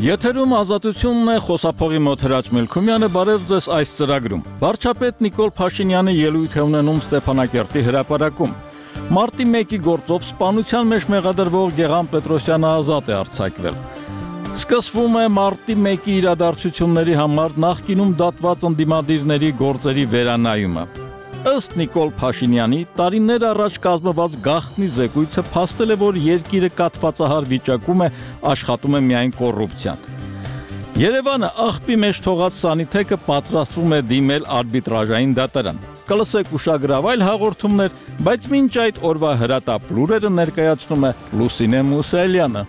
Եթերում ազատությունն է, խոսափողի մոտ Հրաչ Մելքումյանը, բարև ձեզ այս ծրագրում։ Վարչապետ Նիկոլ Փաշինյանը ելույթ է ունենում Ստեփանակերտի հրապարակում։ Մարտի 1-ի գործով սպանության մեջ մեղադրվող Գեղամ Պետրոսյանը ազատ է արձակվել։ Սկսվում է մարտի 1-ի իրադարձությունների համար նախկինում դատված ընդդիմադիրների գործերի վերանայումը։ Ըստ Նիկոլ Փաշինյանի, տարիներ առաջ կազմված գաղտնի զեկույցը փաստել է, որ երկիրը կաթվածահար վիճակում է, աշխատում է միայն կոռուպցիան։ Երևանը աղբի մեջ թողած սանիթեքը պատրաստվում է դիմել արբիտրաժային դատարան։ Կլսեք ուշագրավ այլ հաղորդումներ, բայց մինչ այդ օրվա հրատապ լուրերը ներկայացնում է Լուսինե Մուսելյանը։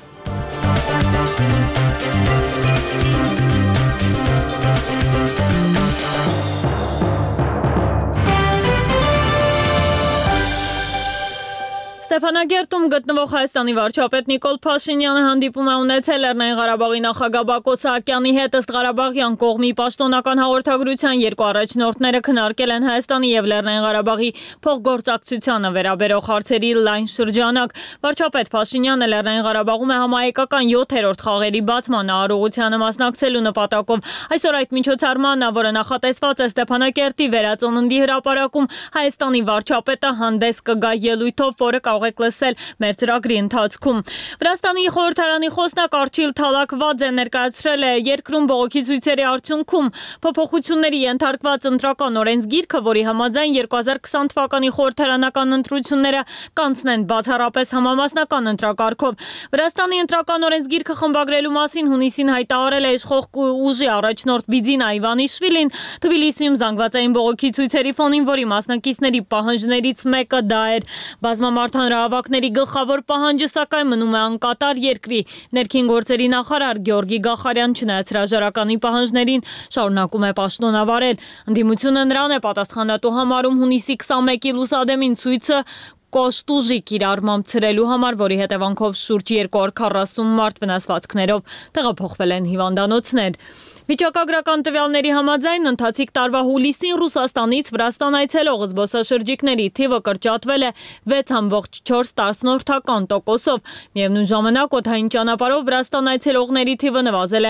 Ստեփանագերտում գտնվող Հայաստանի վարչապետ Նիկոլ Փաշինյանը հանդիպում է ունեցել Լեռնային Ղարաբաղի նախագահ Բակո Սահակյանի հետ։ Ըստ Ղարաբաղյան կողմի պաշտոնական հաղորդագրության երկու առաջնորդները քննարկել են Հայաստանի եւ Լեռնային Ղարաբաղի փոխգործակցությանը վերաբերող հարցերի լայն շրջանակ։ Վարչապետ Փաշինյանը Լեռնային Ղարաբաղում է համահայկական 7-րդ խաղերի բացման արարողությանը մասնակցելու նպատակով։ Այսօր այդ միջոցառմանն, որը նախատեսված է Ստեփանակերտի վերածննդի հրապարակում, Հայաստանի վարչապետը հանդես կգա ելույթով, որը կարող եք լսել մեր ծրագրի ընթացքում։ Վրաստանի խորհրդարանի խոսնակ Արչիլ Թալակվաձը ներկայացրել է երկրում բողոքի ցույցերի արդյունքում փոփոխությունների ենթարկված ընտրական օրենսգիրքը, որի համաձայն 2020 թվականի խորհրդարանական ընտրությունները կանցնեն բացառապես համամասնական ընտրակարգով։ Վրաստանի ընտրական օրենսգիրքը խմբագրելու մասին հունիսին հայտարարել է իշխող ուժի առաջնորդ Բիձինա Իվանիշվիլին Թբիլիսիում զանգվածային բողոքի ցույցերի ֆոնին, որի մասնակիցների պահանջներից մեկը դա էր։ Բազմամարդ հանրահավաքների գլխավոր պահանջը սակայն մնում է անկատար երկրի ներքին գործերի նախարար Գեորգի Գախարյան, չնայած հրաժարականի պահանջներին, շարունակում է պաշտոնավարել։ Ընդդիմությունը նրան է պատասխանատու համարում հունիսի 21-ի լուսադեմին ցույցը կոշտուժի կիրառմամբ ցրելու համար, որի հետևանքով շուրջ 240 մարդ վնասվածքներով տեղափոխվել են հիվանդանոցներ։ Վիճակագրական տվյալների համաձայն ընթացիկ տարվա հուլիսին Ռուսաստանից Վրաստան այցելող զբոսաշրջիկների թիվը կրճատվել է 6.4%-ով։ Միևնույն ժամանակ օդային ճանապարհով Վրաստան այցելողների թիվը նվազել է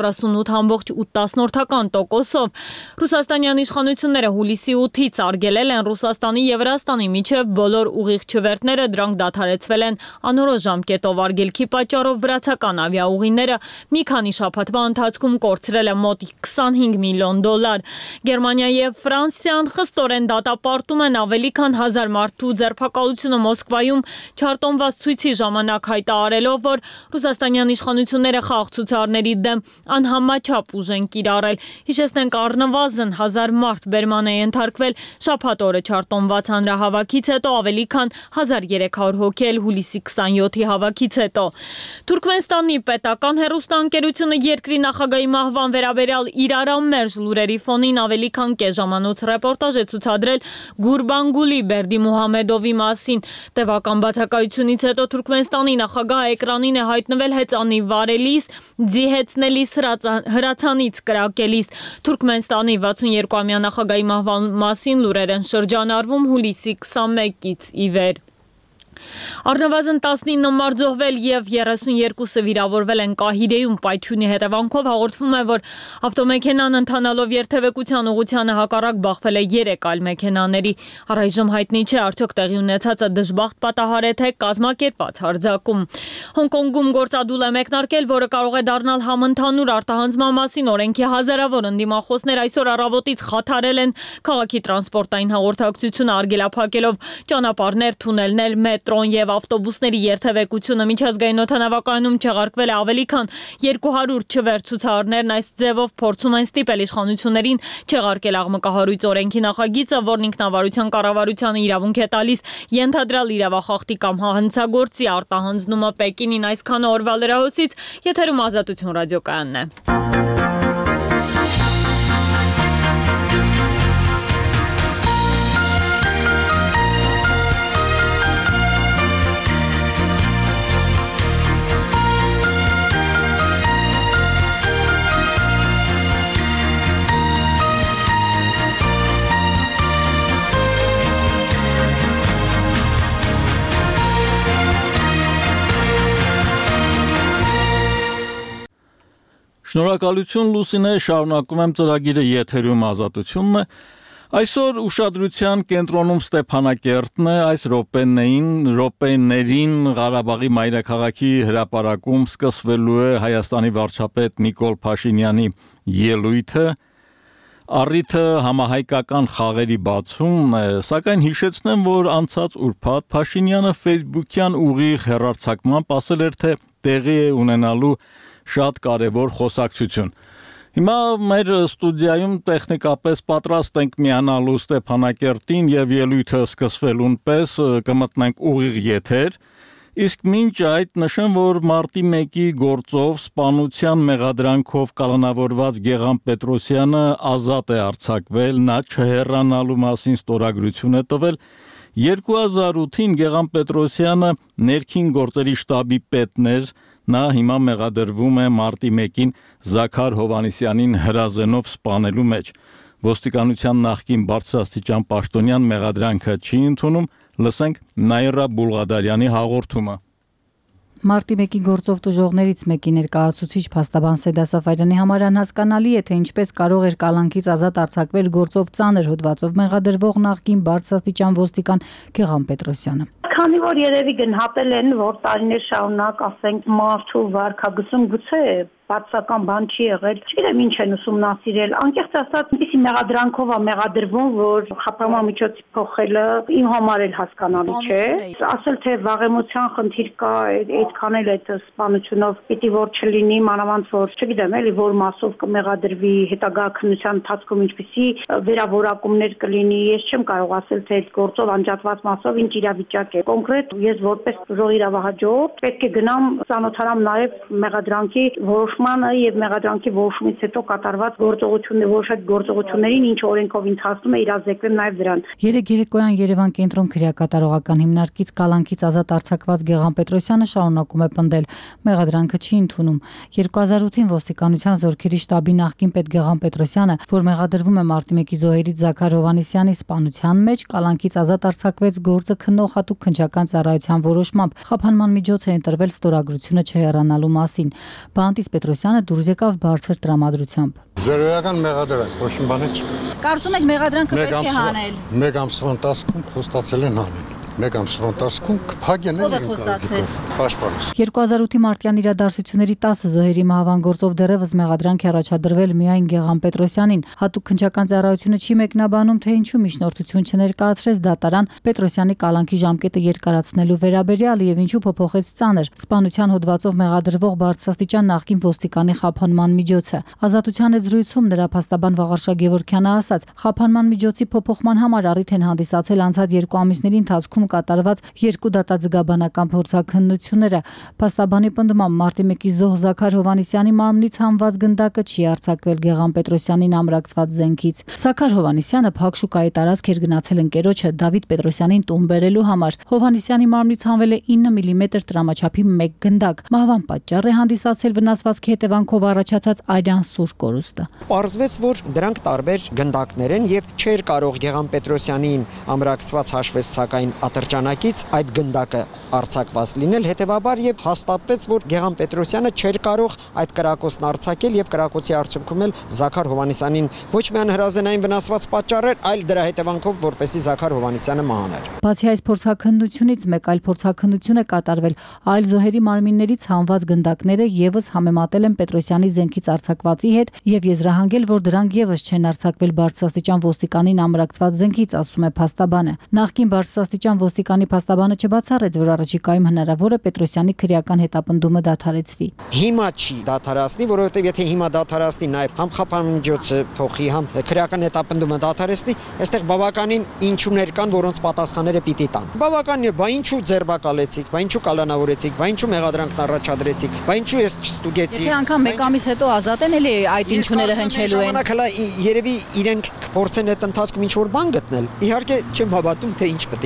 48.8%-ով։ Ռուսաստանյան իշխանությունները հուլիսի 8-ից արգելել են Ռուսաստանի եւ Վրաստանի միջև բոլոր ուղիղ չվերթները, դրանք դադարեցվել են անորոշ ժամկետով։ Արգելքի պատճառով վրացական ավիաուղիները մի քանի շաբաթվա ընթացքում կորցրել է մոտ 25 միլիոն դոլար։ Գերմանիա եւ Ֆրանսիան խստորեն դատապարտում են ավելի քան 1000 մարդու ձերբակալությունը Մոսկվայում չարտոնված ցույցի ժամանակ, հայտարարելով, որ ռուսաստանյան իշխանությունները խաղաղցուցարների դեմ անհամաչափ ուժ են կիրառել։ Հիշեցնենք, առնվազն 1000 մարդ բերման է ենթարկվել շաբաթ օրը չարտոնված հանրահավաքից հետո, ավելի քան 1300 հոգի էլ հուլիսի 27-ի հավաքից հետո։ Թուրքմենստանի պետական հեռուստաընկերությունը երկրի նախագահի մահվան վերաբերյալ իրարամերժ լուրերի ֆոնին ավելի քան կես ժամանոց ռեպորտաժ է ցուցադրել Գուրբանգուլի Բերդիմուհամեդովի մասին։ Տևական բացակայությունից հետո Թուրքմենստանի նախագահը էկրանին է հայտնվել հեծանի վարելիս, ձիհեցնելիս, հրացանից կրակելիս։ Թուրքմենստանի 62-ամյա նախագահի մահվան մասին լուրեր են շրջանառվում հուլիսի 21-ից ի վեր։ Առնվազն 19 մարդ զոհվել եւ 32-ը վիրավորվել են Կահիրեում պայթյունի հետևանքով։ Հաղորդվում է, որ ավտոմեքենան ընթանալով երթևեկության ուղղությանը հակառակ բախվել է 3 այլ մեքենաների։ Առայժմ հայտնի չէ, արդյոք տեղի ունեցածը դժբախտ պատահար է, թե կազմակերպված հարձակում։ Հոնկոնգում գործադուլ է մեկնարկել, որը կարող է դառնալ համընդհանուր արտահանձնման մասին օրենքի հազարավոր ընդդիմախոսներ այսօր առավոտից խաթարել են քաղաքի տրանսպորտային հաղորդակցությունը, արգելափակելով ճանապարհներ, թունելներ, մետրոն եւ ավտոբուսների երթևեկությունը։ Միջազգային օդանավակայանում չեղարկվել է ավելի քան 200 չվեր ցուցարարներն այս ձևով փորձում են ստիպել իշխանություններին չեղարկել աղմկահարույց օրենքի նախագիծը, որն ինքնավարության կառավարությանը իրավունք է տալիս ենթադրյալ իրավախախտի կամ հանցագործի արտահանձնումը Պեկինին։ Այսքանը օրվա լրահոսից, եթերում Ազատություն ռադիոկայանն է։ Շնորհակալություն Լուսինե, շարունակում եմ ծրագիրը եթերում Ազատությունն է։ Այսօր ուշադրության կենտրոնում Ստեփանակերտն է, այս րոպեներին Ղարաբաղի մայրաքաղաքի հրապարակում սկսվելու է Հայաստանի վարչապետ Նիկոլ Փաշինյանի ելույթը, առիթը համահայկական խաղերի բացումն է, սակայն հիշեցնեմ, որ անցած ուրբաթ Փաշինյանը Facebook-յան ուղիղ հեռարձակմամբ ասել էր, թե տեղի է ունենալու շատ կարևոր խոսակցություն։ Հիմա մեր ստուդիայում տեխնիկապես պատրաստ ենք միանալու Ստեփանակերտին եւ ելույթը սկսվելուն պես կմտնենք ուղիղ եթեր, իսկ մինչ այդ նշեմ, որ մարտի 1-ի գործով սպանության մեղադրանքով կալանավորված Գեղամ Պետրոսյանը ազատ է արձակվել, նա չհեռանալու մասին ստորագրություն է տվել։ 2008-ին Գեղամ Պետրոսյանը ներքին գործերի շտաբի պետն էր, նա հիմա մեղադրվում է մարտի 1-ին Զաքար Հովհաննիսյանին հրազենով սպանելու մեջ։ Ոստիկանության նախկին բարձրաստիճան պաշտոնյան մեղադրանքը չի ընդունում, լսենք Նաիրա Բուլղադարյանի հաղորդումը։ Մարտի 1-ի գործով տուժողներից մեկի ներկայացուցիչ փաստաբան Սեդա Սաֆարյանի համար անհասկանալի է, թե ինչպես կարող էր կալանքից ազատ արձակվել գործով ծանր հոդվածով մեղադրվող նախկին բարձրաստիճան ոստիկան Գեղամ Պետրոսյանը։ Քանի որ երևի գնահատել են, որ տարիներ շարունակ, ասենք, մարդու վարքագծում գուցե բացական բան չի եղել, չգիտեմ ինչ են ուսումնասիրել, անկեղծ ասած, այնպիսի մեղադրանքով է մեղադրվում, որ խափանման միջոցի փոխելը իմ համար էլ հասկանալի չէ, ասել թե վաղեմության խնդիր կա, այդքան էլ այդ սպանությունով պիտի որ չլինի, մանավանդ որ, չգիտեմ, էլի որ մասով կմեղադրվի, հետագա քննության ընթացքում ինչպիսի վերավորակումներ կլինի, ես չեմ կարող ասել, թե այդ գործով անջատված մասով ինչ իրավիճակ է։ Կոնկրետ ես որպես զոհ իրավահաջորդ պետք է գնամ ծանոթանամ նաև մեղադրանքի որոշմանը եւ մեղադրանքի որոշումից հետո կատարված գործողությունները, որոշած գործողություններին, ինչ օրենքով ընթացնում է, իրազեկվեմ նաև դրան։ Երեկ երեկոյան Երևան կենտրոն քրեակատարողական հիմնարկից կալանքից ազատ արձակված Գեղամ Պետրոսյանը շարունակում է պնդել, մեղադրանքը չի ընդունում։ 2008-ին ոստիկանության զորքերի շտաբի նախկին պետ Գեղամ Պետրոսյանը, որ մեղադրվում է մարտի 1-ի զոհերից Զաքար Հովհաննիսյանի սպանության մեջ, կալանքից ազատ արձակվեց գործը քննող հատուկ քննչական ծառայության որոշմամբ, խափանման միջոց է ընտրվել ստորագրությունը չհեռանալու մասին։ Բանտիս Պետրոսյանը դուրս եկավ բարձր տրամադրությամբ։ Զերոյական մեղադրանք, ոչ մի բան չի։ Կարծում եք մեղադրանքը պետք է հանել։ Մեկ ամսվա ընթացքում խոստացել են հանել։ Մեկ ամսվա ընթացքում կփակեն են պաշտպանս։ 2008-ի մարտյան իրադարձությունների 10 զոհերի մահվան գործով դեռևս մեղադրանք է առաջադրվել միայն Գեղամ Պետրոսյանին։ Հատուկ քննչական ծառայությունը չի մեկնաբանում, թե ինչու միջնորդություն չներկայացրեց դատարան Պետրոսյանի կալանքի ժամկետը երկարացնելու վերաբերյալ եւ ինչու փոփոխեց ծանր սպանության հոդվածով մեղադրվող բարձրաստիճան նախկին ոստիկանի խափանման միջոցը։ Ազատության զրույցում նրա փաստաբան Վաղարշա Գևորգյանը ասաց, խափանման միջոցի փոփոխման համար առիթ են հանդիսացել անցած 2 ամիսների ընթացքում կատարված 2 դատաձգաբանական փորձաքննությունները։ Փաստաբանի պնդմամբ մարտի 1-ի զոհ Զաքար Հովհաննիսյանի մարմնից հանված գնդակը չի արձակվել Գեղամ Պետրոսյանին ամրացված զենքից։ Զաքար Հովհաննիսյանը փակ շուկայի տարածք էր գնացել ընկերոջը Դավիթ Պետրոսյանին տուն բերելու համար։ Հովհաննիսյանի մարմնից հանվել է 9 մմ տրամաչափի 1 գնդակ։ Մահվան պատճառ է հանդիսացել վնասվածքի հետևանքով առաջացած արյան սուր կորուստը։ Պարզվեց, որ դրանք տարբեր գնդակներ են եւ չէր կարող Գեղամ Պետրոսյանին ամրացված հաշվեցուցակային ատրճանակից այդ գնդակը արձակված լինել, հետևաբար եւ հաստատվեց, որ Գեղամ Պետրոսյանը չէր կարող այդ կրակոցն արձակել եւ կրակոցի արդյունքում էլ Զաքար Հովհաննիսյանին ոչ միայն հրազենային վնասված պատճառեր, այլ դրա հետևանքով որպեսի Զաքար Հովհաննիսյանը մահաներ։ Բացի այս փորձաքննությունից մեկ այլ փորձաքննություն է կատարվել այլ զոհերի մարմիններից հանված գնդակները եւս համեմատել են Պետրոսյանի զենքից արձակվածի հետ եւ եզրահանգել, որ դրանք եւս չեն արձակվել բարձրաստիճան ոստիկանին ամրացված զենքից, ասում է փաստաբանը։ Նախկին բարձրաստիճան ոստիկանի փաստաբանը չբացառեց, որ առաջիկայում հնարավոր է Պետրոսյանի քրեական հետապնդումը դադարեցվի։ Հիմա չի դադարացնի, որովհետեւ եթե հիմա դադարացնի նաեւ համ խափանման միջոցը փոխի, համ քրեական հետապնդումը դադարեցնի, այստեղ բավականին ինչուներ կան, որոնց պատասխանները պիտի տան։ Բավականին է, բա ինչու ձերբակալեցիք, բա ինչու կալանավորեցիք, բա ինչու մեղադրանքն առաջադրեցիք, բա ինչու ես չստուգեցի։ Եթե անգամ մեկ ամիս հետո ազատ են, էլի այդ ինչուները հնչելու են։ Երևի իրենք փորձեն այդ ընթացքում ինչ որ բան գտնել։ Իհարկե չեմ հավատում, թե ինչ պետք է գտնեն։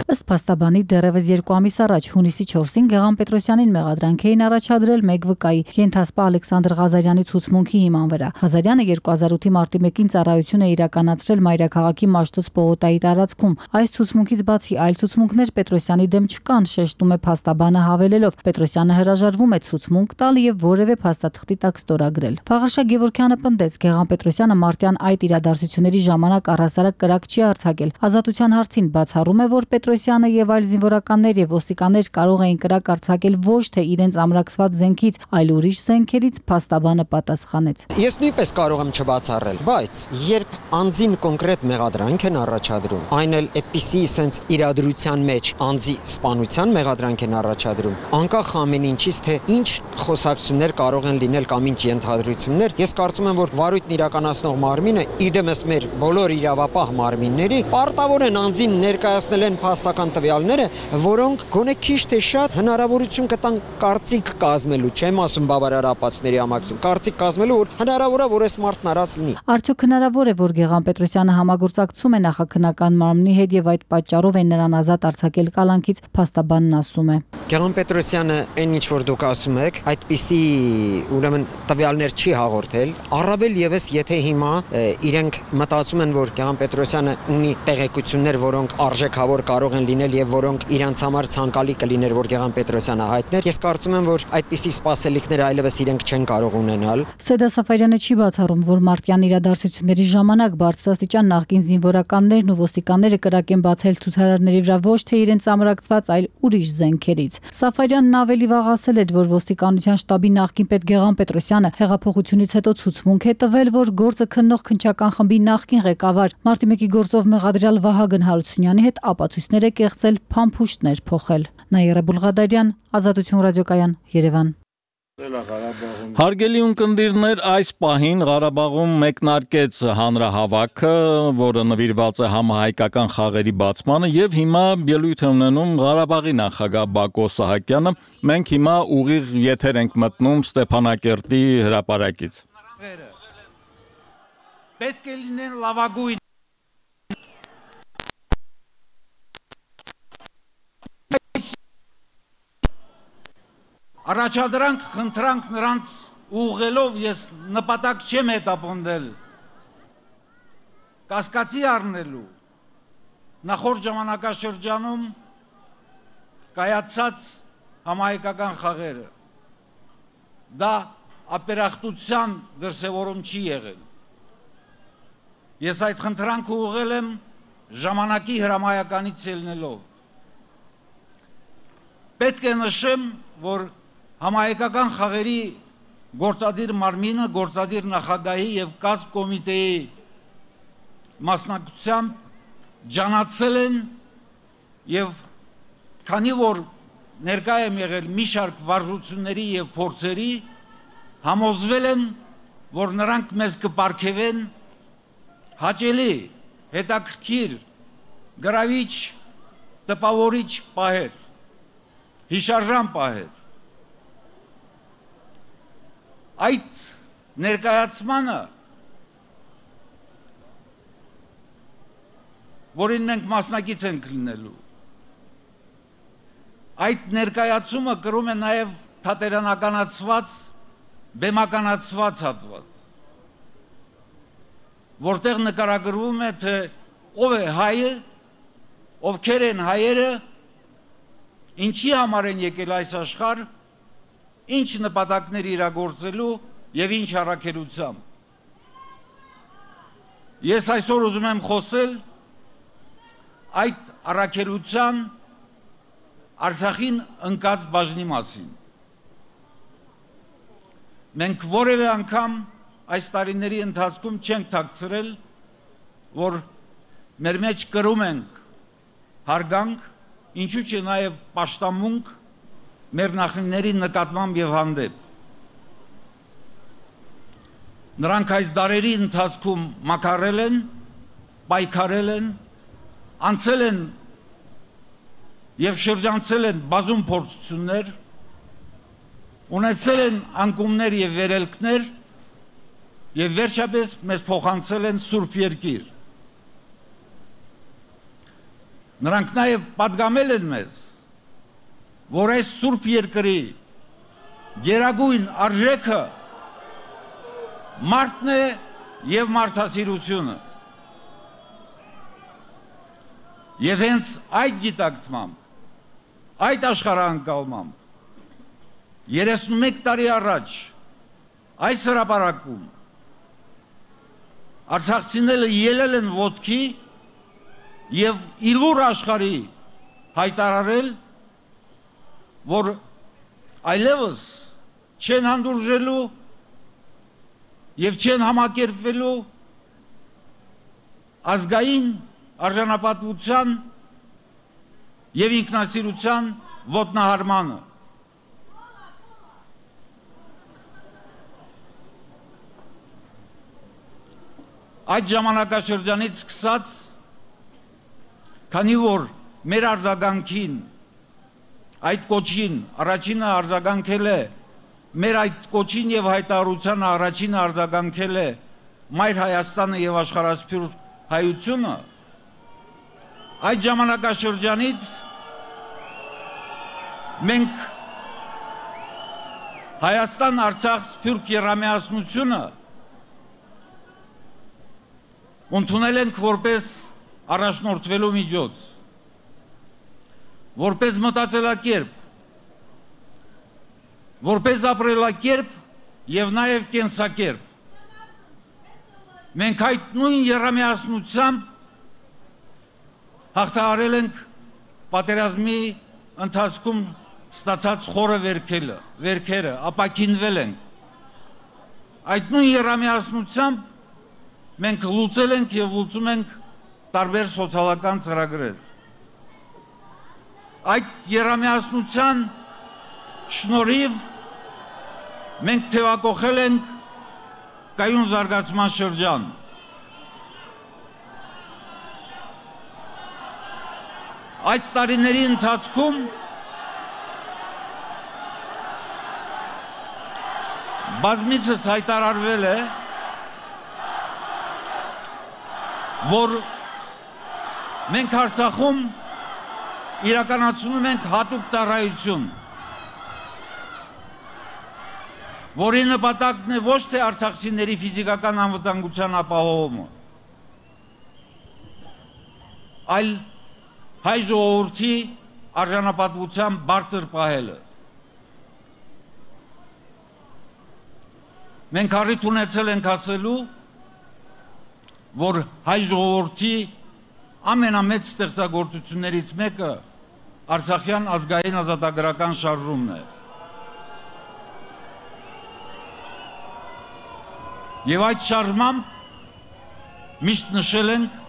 Ըստ փաստաբանի դեռևս 2 ամիս առաջ հունիսի 4-ին Գեղամ Պետրոսյանին մեղադրանք էին առաջադրել մեկ վկայի ենթասպա Ալեքսանդր Ղազարյանի ցուցմունքի հիման վրա։ Ղազարյանը 2008-ի մարտի 1-ին ծառայություն է իրականացրել Մայրաքաղաքի Մաշտոց պողոտայի տարածքում։ Այս ցուցմունքից բացի այլ ցուցմունքներ Պետրոսյանի դեմ չկան, շեշտում է փաստաբանը հավելելով. Պետրոսյանը հրաժարվում է ցուցմունք տալ եւ որևէ փաստաթղթի տակ ստորագրել։ Վաղարշակ Գևորգյանը պնդեց, Գեղամ Պետրոսյանը մարտյան այդ իրադարձությունների ժամանակ առհասարակ կրակ չի արձակել։ Ազատության հարցին բացառում է, որ Պետրոսյանը եւ այլ զինվորականներ եւ ոստիկաններ կարող էին կրակ արձակել ոչ թե իրենց ամրացված զենքից, այլ ուրիշ զենքերից, փաստաբանը պատասխանեց։ Ես նույնպես կարող եմ չբացառել, բայց երբ անձին կոնկրետ մեղադրանք են առաջադրում, այն էլ այդպիսի sense իրադրության մեջ անձի սպանության մեղադրանք են առաջադրում, անկախ ամեն ինչից թե ինչ խոսակցություններ կարող են լինել կամ ինչ ենթադրություններ, ես կարծում եմ, որ վարույթն իրականացնող մարմինը իդեմս մեր բոլոր իրավապահ մարմինների պարտավոր են անձին ներկայացնել են փաստական տվյալները, որոնք գոնե քիչ թե շատ հնարավորություն կտան կարծիք կազմելու, չեմ ասում բավարար ապացույցների համակցում, կարծիք կազմելու, որ հնարավոր է, որ այս մարդն արած լինի։ Արդյոք հնարավոր է, որ Գեղամ Պետրոսյանը համագործակցում է նախաքննական մարմնի հետ եւ այդ պատճառով են նրան ազատ արձակել կալանքից, փաստաբանն ասում է։ Գեղամ Պետրոսյանը այն ինչ որ դուք ասում եք, այդպիսի ուրեմն տվյալներ չի հաղորդել, առավել եւս եթե հիմա իրենք մտածում են, որ Գեղամ Պետրոսյանը ունի տեղեկություններ, որոնք արժեքավոր կարող են լինել եւ որոնք իրանց համար ցանկալի կլիներ, որ Գեղամ Պետրոսյանը հայտներ, ես կարծում եմ, որ այդպիսի սպասելիքներ այլևս իրենք չեն կարող ունենալ։ Սեդա Սաֆարյանը չի բացառում, որ մարտյան իրադարձությունների ժամանակ բարձրաստիճան նախկին զինվորականներն ու ոստիկանները կրակ են բացել ցուցարարների վրա ոչ թե իրենց ամրացված, այլ ուրիշ զենքերից։ Սաֆարյանն ավելի վաղ ասել էր, որ ոստիկանության շտաբի նախկին պետ Գեղամ Պետրոսյանը հեղափոխությունից հետո ցուցմունք է տվել, որ գործը քննող քննչական խմբի նախկին ղեկավար մարտի 1-ի գործով մեղադրյալ Վահագն Հարությունյանի հետ ապացույցներ է կեղծել, փամփուշտներ փոխել։ Նաիրա Բուլղադարյան, Ազատություն ռադիոկայան, Երևան։ Հարգելի ունկնդիրներ, այս պահին Ղարաբաղում մեկնարկեց հանրահավաքը, որը նվիրված է համահայկական խաղերի բացմանը եւ հիմա ելույթ է ունենում Ղարաբաղի նախագահ Բակո Սահակյանը։ Մենք հիմա ուղիղ եթեր ենք մտնում Ստեփանակերտի հրապարակից։ Պետք է լինեն լավագույն Առաջադրանք խնդրանք նրանց ուղղելով ես նպատակ չեմ հետապնդել կասկածի առնելու նախորդ ժամանակաշրջանում կայացած համահայկական խաղերը դա ապերախտության դրսևորում չի եղել ես այդ խնդրանքը ուղղել եմ ժամանակի հրամայականից ելնելով պետք է նշեմ որ Համահայկական խաղերի գործադիր մարմինը, գործադիր նախագահի եւ կազմ կոմիտեի մասնակցությամբ ջանացել են եւ քանի որ ներկայ եմ եղել մի շարք վարժությունների եւ փորձերի, համոզվել եմ, որ նրանք մեզ կպարգևեն հաճելի, հետաքրքիր, գրավիչ, տպավորիչ պահեր, հիշարժան պահեր Այդ ներկայացմանը, որին մենք մասնակից ենք լինելու, այդ ներկայացումը կրում է նաև թատերանականացված, բեմականացված հատված, որտեղ նկարագրվում է, թե ով է հայը, ովքեր են հայերը, ինչի համար են եկել այս աշխարհ, ինչ նպատակներ իրագործելու եւ ինչ առաքելությամբ։ Ես այսօր ուզում եմ խոսել այդ առաքելության Արցախին ընկած բաժնի մասին։ Մենք որևէ անգամ այս տարիների ընթացքում չենք թաքցրել, որ մեր մեջ կրում ենք հարգանք, ինչու՞ չէ նաեւ պաշտամունք մեր նախնիների նկատմամբ եւ հանդեպ։ Նրանք այս դարերի ընթացքում մաքարել են, պայքարել են, անցել են եւ շրջանցել են բազում փորձություններ, ունեցել են անկումներ եւ վերելքներ եւ վերջապես մեզ փոխանցել են Սուրբ Երկիր։ Նրանք նաև պատգամել են մեզ, որ այս սուրբ երկրի գերագույն արժեքը մարդն է եւ մարդասիրությունը։ Եվ հենց այդ գիտակցմամբ, այդ աշխարհանկալմամբ 31 տարի առաջ այս հրապարակում արցախցիները ելել են ոտքի եւ իլուր աշխարհի հայտարարել, որ այլևս չեն հանդուրժելու եւ չեն համակերպվելու ազգային արժանապատվության եւ ինքնասիրության ոտնահարմանը։ Այդ ժամանակաշրջանից սկսած, քանի որ մեր արձագանքին, այդ կոչին առաջինը արձագանքել է, մեր այդ կոչին եւ հայտարարությանը առաջինը արձագանքել է Մայր Հայաստանը եւ աշխարհասփյուր հայությունը, այդ ժամանակաշրջանից մենք Հայաստան-Արցախ սփյուռք եռամիասնությունը ընդունել ենք որպես առաջնորդվելու միջոց, որպես մտածելակերպ, որպես ապրելակերպ եւ նաեւ կենսակերպ։ Մենք այդ նույն եռամիասնությամբ հաղթահարել ենք պատերազմի ընթացքում ստացած խորը վերքերը, ապաքինվել ենք։ Այդ նույն եռամիասնությամբ մենք լուծել ենք եւ լուծում ենք տարբեր սոցիալական ծրագրեր։ Այդ եռամիասնության շնորհիվ մենք թեւակոխել ենք կայուն զարգացման շրջան։ Այս տարիների ընթացքում բազմիցս հայտարարվել է, որ մենք Արցախում իրականացնում ենք հատուկ ծառայություն, որի նպատակն է ոչ թե արցախցիների ֆիզիկական անվտանգության ապահովումը, այլ հայ ժողովրդի արժանապատվության բարձր պահելը։ Մենք առիթ ունեցել ենք ասելու, որ հայ ժողովրդի ամենամեծ ստեղծագործություններից մեկը Արցախյան ազգային ազատագրական շարժումն է։ Եվ այդ շարժմամբ միշտ նշել ենք,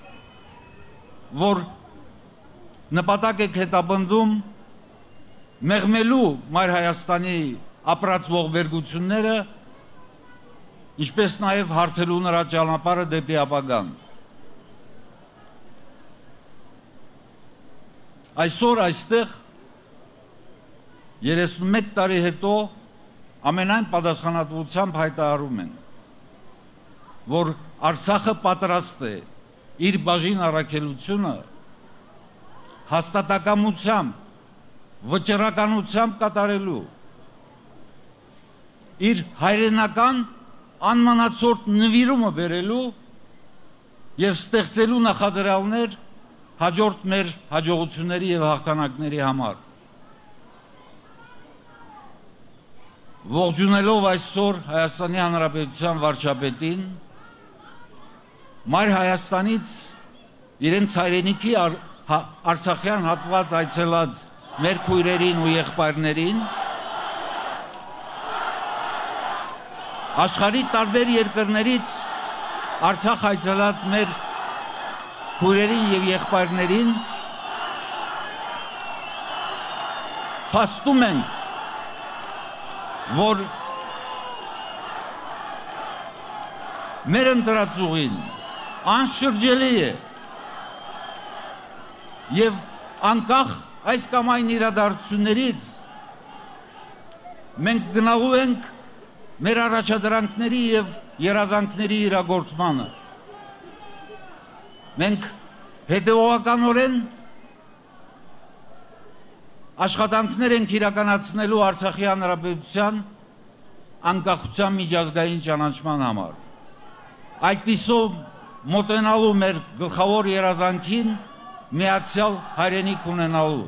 որ նպատակ եք հետապնդում մեղմելու Մայր Հայաստանի ապրած ողբերգությունները, ինչպես նաև հարթելու նրա ճանապարհը դեպի ապագան։ Այսօր այստեղ 31 տարի հետո ամենայն պատասխանատվությամբ հայտարարում ենք, որ Արցախը պատրաստ է իր բաժին առաքելությունը հաստատակամությամբ, վճռականությամբ կատարելու, իր հայրենական անմանացորդ նվիրումը բերելու եւ ստեղծելու նախադրյալներ հաջորդ մեր հաջողությունների եւ հաղթանակների համար։ Ողջունելով այսօր Հայաստանի Հանրապետության վարչապետին, Մայր Հայաստանից իրենց հայրենիքի Արցախյան հատված այցելած մեր քույրերին ու եղբայրներին, աշխարհի տարբեր երկրներից Արցախ այցելած մեր քույրերին եւ եղբայրներին փաստում ենք, որ մեր ընտրածուղին անշրջելի է եւ անկախ այս կամ այն իրադարձություններից մենք գնալու ենք մեր առաջադրանքների եւ երազանքների իրագործմանը։ Մենք հետևողականորեն աշխատանքներ ենք իրականացնելու Արցախի հանրապետության անկախության միջազգային ճանաչման համար։ Այդպիսով մոտենալու մեր գլխավոր երազանքին միացյալ հայրենիք ունենալու։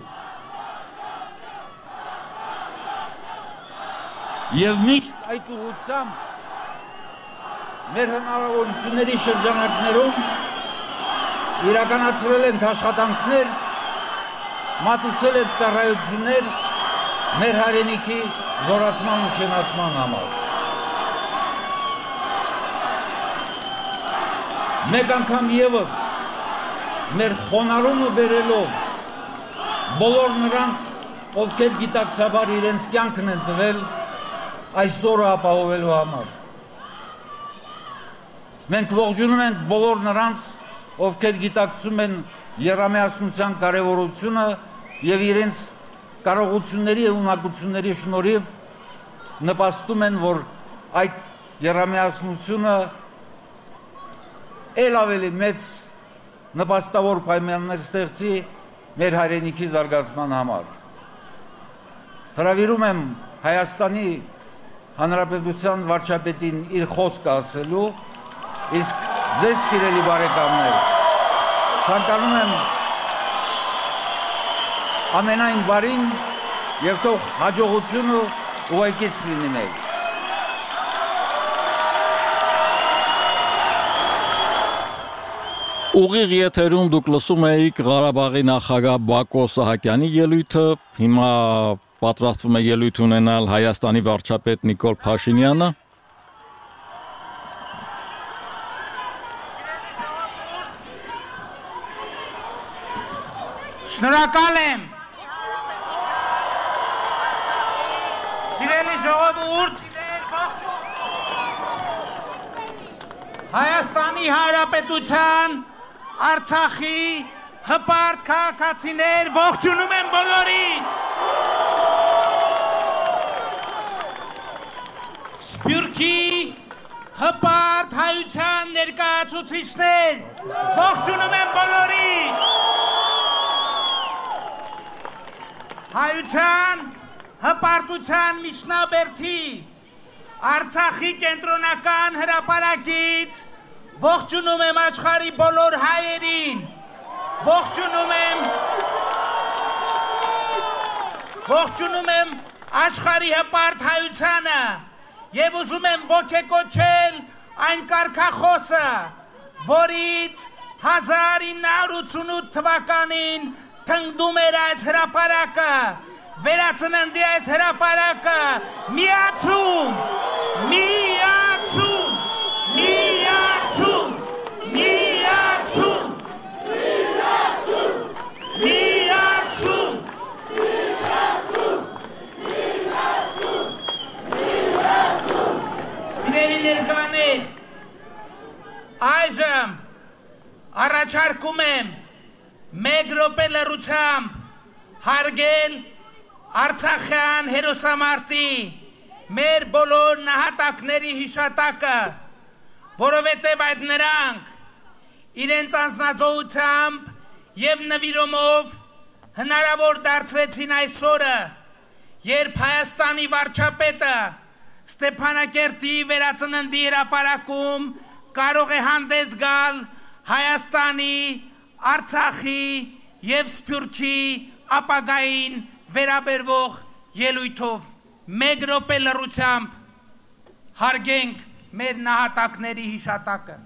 Եվ միշտ այդ ուղղությամբ մեր հնարավորությունների շրջանակներում իրականացրել ենք աշխատանքներ, մատուցել ենք ծառայություններ մեր հայրենիքի զորացման ու շենացման համար։ Մեկ անգամ ևս մեր խոնարհումը բերելով բոլոր նրանց, ովքեր գիտակցաբար իրենց կյանքն են տվել այսօրը ապահովելու համար։ Մենք ողջունում ենք բոլոր նրանց, ովքեր գիտակցում են եռամիասնության կարևորությունը եւ իրենց կարողությունների ու ունակությունների շնորհիվ նպաստում են, որ այդ եռամիասնությունը ել ավելի մեծ նպաստավոր պայմաններ ստեղծի մեր հայրենիքի զարգացման համար։ Հրավիրում եմ Հայաստանի Հանրապետության վարչապետին իր խոսքը ասելու, իսկ ձեզ սիրելի բարեկամներ, ցանկանում եմ ամենայն բարին եւ թող հաջողությունը ուղեկից լինի մեզ։ Ուղիղ եթերում դուք լսում եք Ղարաբաղի նախագահ Բակո Սահակյանի ելույթը, հիմա պատրաստվում է ելույթ ունենալ Հայաստանի վարչապետ Նիկոլ Փաշինյանը։ Շնորհակալ եմ։ Սիրելի ժողովուրդ, Հայաստանի Հանրապետության Արցախի հպարտ քաղաքացիներ, ողջունում եմ բոլորին։ Սփյուռքի հպարտ հայության ներկայացուցիչներ, ողջունում եմ բոլորին։ Հայության հպարտության միջնաբերդի Արցախի կենտրոնական հրապարակից ողջունում եմ աշխարհի բոլոր հայերին, ողջունում եմ աշխարհի հպարտ հայությանը եւ ուզում եմ ոգեկոչել այն կարգախոսը, որից 1988 թվականին թնդում էր այս հրապարակը, վերածննդի այս հրապարակը, միացում, միացում, միացում, միացում, միացում, միացում, միացում, միացում։ Սիրելի ներկաներ, այժմ առաջարկում եմ մեկ րոպե լռությամբ հարգել Արցախյան հերոսամարտի մեր բոլոր նահատակների հիշատակը, որովհետև այդ նրանք իրենց անձնազոհությամբ եւ նվիրումով հնարավոր դարձրեցին այսօրը, երբ Հայաստանի վարչապետը Ստեփանակերտի վերածննդի հրապարակում կարող է հանդես գալ Հայաստանի, Արցախի եւ Սփյուռքի ապագային վերաբերվող ելույթով մեկ րոպե լռությամբ հարգենք մեր նահատակների հիշատակը։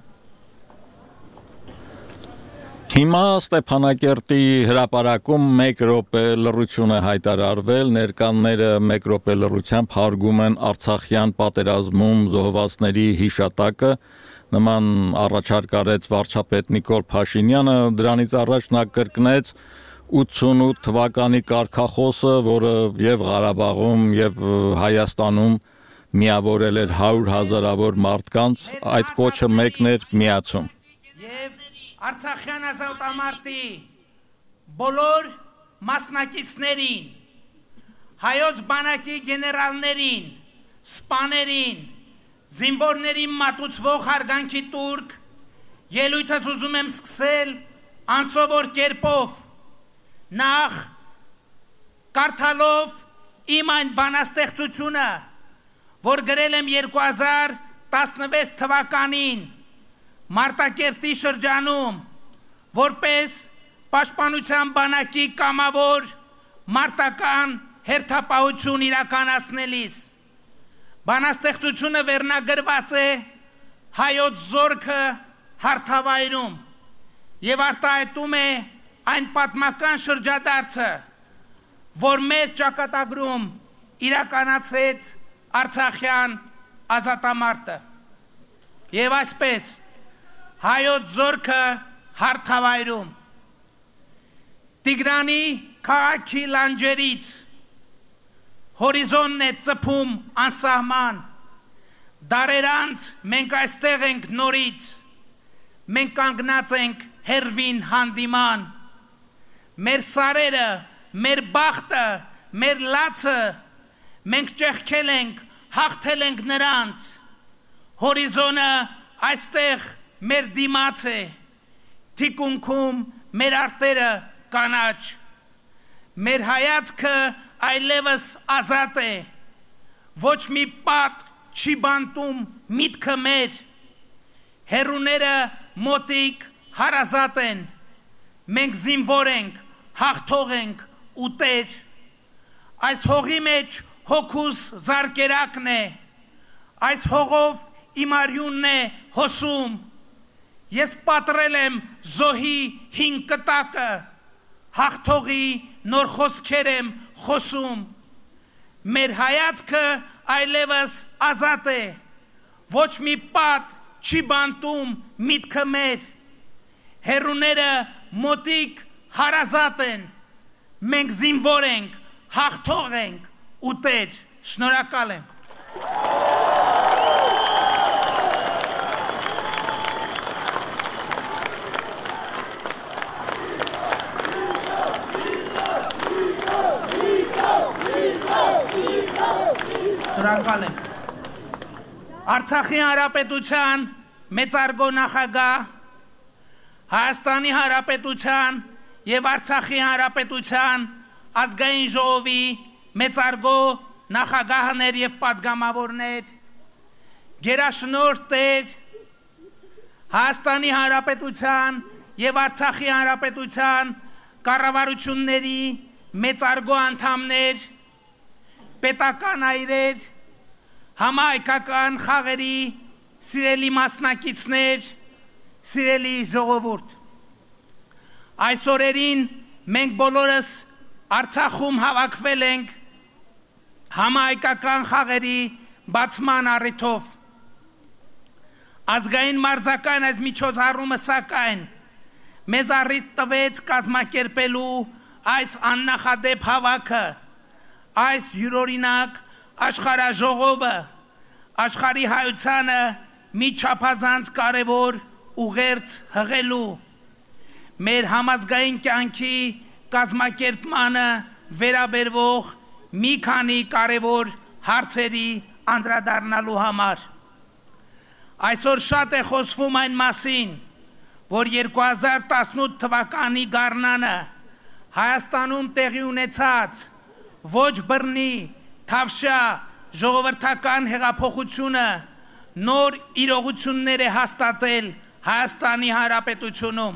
Հիմա Ստեփանակերտի հրապարակում 1 րոպե լռություն է հայտարարվել, ներկանները 1 րոպե լռությամբ հարգում են Արցախյան պատերազմում զոհվածների հիշատակը, նման առաջարկ արեց վարչապետ Նիկոլ Փաշինյանը, դրանից առաջ նա կրկնեց 88 թվականի կարգախոսը, որը եւ Ղարաբաղում եւ Հայաստանում միավորել էր 100,000-ավոր մարդկանց, այդ կոչը մեկն էր միացում։ Եվ Արցախյան ազատամարտի բոլոր մասնակիցներին, հայոց բանակի գեներալներին, սպաներին, զինվորներին մատուցվող հարգանքի տուրք, ելույթս ուզում եմ սկսել անսովոր կերպով, նախ կարդալով իմ այն բանաստեղծությունը, որ գրել եմ 2016 թվականին Մարտակերտի շրջանում, որպես Պաշտպանության բանակի կամավոր մարտական հերթապահություն իրականացնելիս։ Բանաստեղծությունը վերնագրված է հայոց զորքը հարթավայրում եւ արտահայտում է այն պատմական շրջադարձը, որ մեր ճակատագրում իրականացվեց Արցախյան ազատամարտը։ Եվ այսպես հայոց զորքը հարթավայրում Տիգրանի քաղաքի լանջերից հորիզոնն է ծփում անսահման, դարեր անց մենք այստեղ ենք նորից, մենք կանգնած ենք հերվին հանդիման, մեր սարերը, մեր բախտը, մեր լացը, մենք ճեղքել ենք, հաղթել ենք նրանց, հորիզոնը այստեղ մեր դիմաց է, թիկունքում մեր արտերը կանաչ, մեր հայացքը այլևս ազատ է, ոչ մի պատ չի բանտում միտքը մեր, հերուները մոտիկ հարազատ են, մենք զինվոր ենք, հաղթող ենք ու տեր, այս հողի մեջ հոգուս զարկերակն է, այս հողով իմ արյունն է հոսում, ես պատրել եմ զոհի հին կտակը, հաղթողի նոր խոսքեր եմ խոսում, մեր հայացքը այլևս ազատ է, ոչ մի պատ չի բանտում միտքը մեր, հերուները մոտիկ հարազատ են, մենք զինվոր ենք, հաղթող ենք ու տեր, շնորհակալ եմ։ Շնորհակալ եմ։ Արցախի հանրապետության մեծարգո նախագահ, Հայաստանի հանրապետության եւ Արցախի հանրապետության ազգային ժողովի մեծարգո նախագահներ եւ պատգամավորներ, գերաշնորհ տեր, Հայաստանի հանրապետության եւ Արցախի հանրապետության կառավարությունների մեծարգո անդամներ, պետական այրեր, համահայկական խաղերի սիրելի մասնակիցներ, սիրելի ժողովուրդ։ Այս օրերին մենք բոլորս Արցախում հավաքվել ենք համահայկական խաղերի բացման առիթով։ Ազգային մարզական այս միջոցառումը սակայն մեզ առիթ տվեց կազմակերպելու այս աննախադեպ հավաքը, այս յուրօրինակ աշխարհաժողովը, աշխարհի հայությանը մի չափազանց կարևոր ուղերձ հղելու, մեր համազգային կյանքի կազմակերպմանը վերաբերվող մի քանի կարևոր հարցերի անդրադառնալու համար։ Այսօր շատ է խոսվում այն մասին, որ 2018 թվականի գարնանը Հայաստանում տեղի ունեցած ոչ բռնի, թավշյա ժողովրդական հեղափոխությունը նոր իրողություններ է հաստատել Հայաստանի Հանրապետությունում։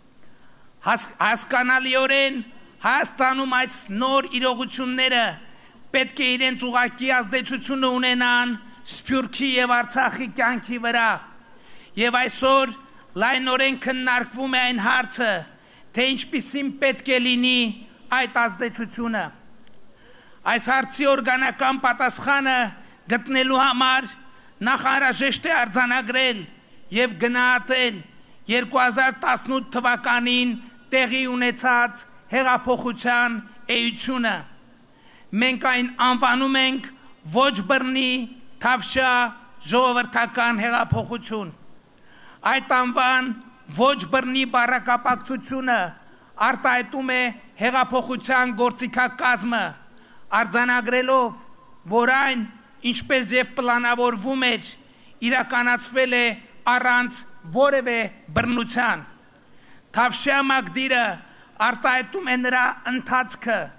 Հասկանալիորեն Հայաստանում այս նոր իրողությունները պետք է իրենց ուղղակի ազդեցությունը ունենան Սփյուռքի եւ Արցախի կյանքի վրա։ Եվ այսօր լայնորեն քննարկվում է այն հարցը, թե ինչպիսին պետք է լինի այդ ազդեցությունը։ Այս հարցի օրգանական պատասխանը գտնելու համար նախ անհրաժեշտ է արձանագրել եւ գնահատել 2018 թվականին տեղի ունեցած հեղափոխության էությունը։ Մենք այն անվանում ենք ոչ բռնի, թավշյա ժողովրդական հեղափոխություն։ Այդ անվան ոչ բռնի բառակապակցությունը արտահայտում է հեղափոխության գործիքակազմը, արձանագրելով, որ այն, ինչպես եւ պլանավորվում էր, իրականացվել է առանց որևէ բռնության։ Թավշյա մակդիրը արտահայտում է նրա ընթացքը,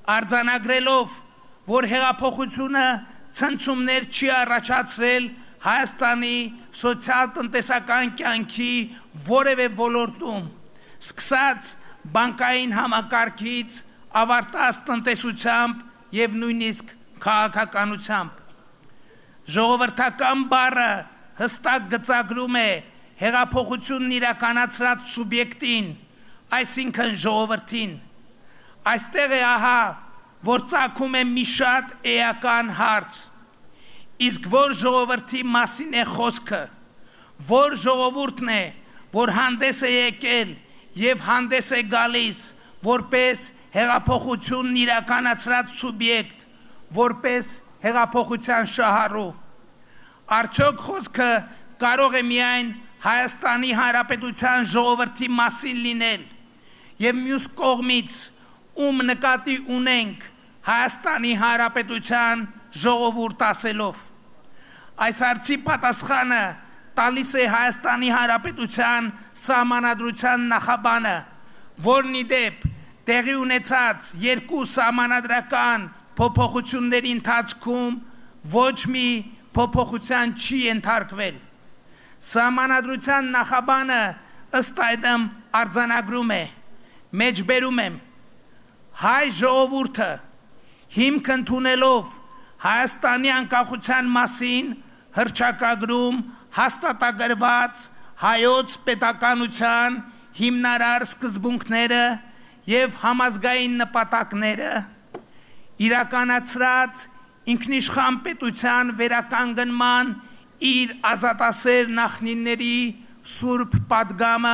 արձանագրելով, որ հեղափոխությունը ցնցումներ չի առաջացրել Հայաստանի սոցիալ-տնտեսական կյանքի որևէ ոլորտում, սկսած բանկային համակարգից, ավարտած տնտեսությամբ եւ նույնիսկ քաղաքականությամբ։ Ժողովրդական բառը հստակ գծագրում է հեղափոխությունն իրականացրած սուբյեկտին, այսինքն ժողովրդին։ Այստեղ է ահա, որ ծագում է մի շատ էական հարց. իսկ որ ժողովրդի մասին է խոսքը, որ ժողովուրդն է, որ հանդես է եկել եւ հանդես է գալիս, որպես հեղափոխությունն իրականացրած սուբյեկտ, որպես հեղափոխության շահառու։ Արդյոք խոսքը կարող է միայն Հայաստանի Հանրապետության ժողովրդի մասին լինել եւ մյուս կողմից ում նկատի ունենք Հայաստանի Հանրապետության ժողովուրդ ասելով։ Այս հարցի պատասխանը տալիս է Հայաստանի Հանրապետության սահմանադրության նախաբանը, որն ի դեպ տեղի ունեցած երկու սահմանադրական փոփոխությունների ընթացքում ոչ մի փոփոխության չի ենթարկվել։ Սահմանադրության նախաբանը ըստ այդմ արձանագրում է, մեջբերում եմ, հայ ժողովուրդը հիմք ընդունելով Հայաստանի անկախության մասին հռչակագրում հաստատագրված հայոց պետականության հիմնարար սկզբունքները եւ համազգային նպատակները, իրականացրած ինքնիշխան պետության վերականգնման իր ազատասեր նախնիների սուրբ պատգամը,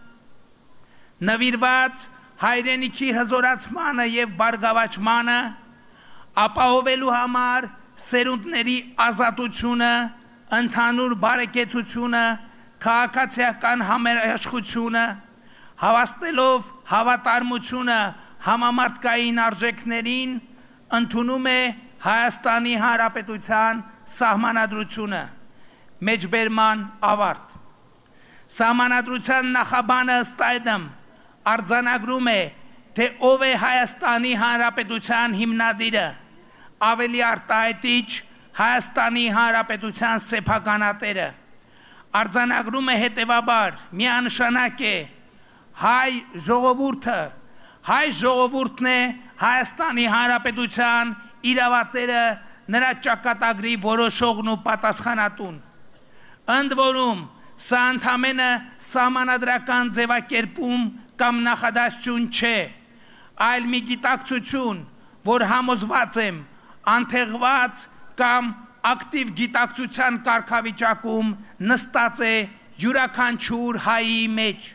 նվիրված հայրենիքի հզորացմանը եւ բարգավաճմանը, ապահովելու համար սերունդների ազատությունը, ընդհանուր բարեկեցությունը, քաղաքացիական համերաշխությունը, հավաստելով հավատարմությունը համամարտկային արժեքներին, ընդունում է Հայաստանի Հանրապետության սահմանադրությունը, մեջբերման ավարտ։ Սահմանադրության նախաբանը ըստ այդմ արձանագրում է, թե ով է Հայաստանի Հանրապետության հիմնադիրը, ավելի արտահայտիչ Հայաստանի Հանրապետության սեփականատերը, արձանագրում է հետևաբար, միանշանակ է հայ ժողովուրդն է Հայաստանի Հանրապետության իրավատերը, նրա ճակատագրի որոշողն ու պատասխանատուն։ Ընդ որում, սա ընդամենը սահմանադրական ձևակերպում կամ նախադասություն չէ, այլ մի գիտակցություն, որ համոզված եմ, անթեղված կամ ակտիվ գիտակցության կարգավիճակում նստած է յուրաքանչյուր հայի մեջ։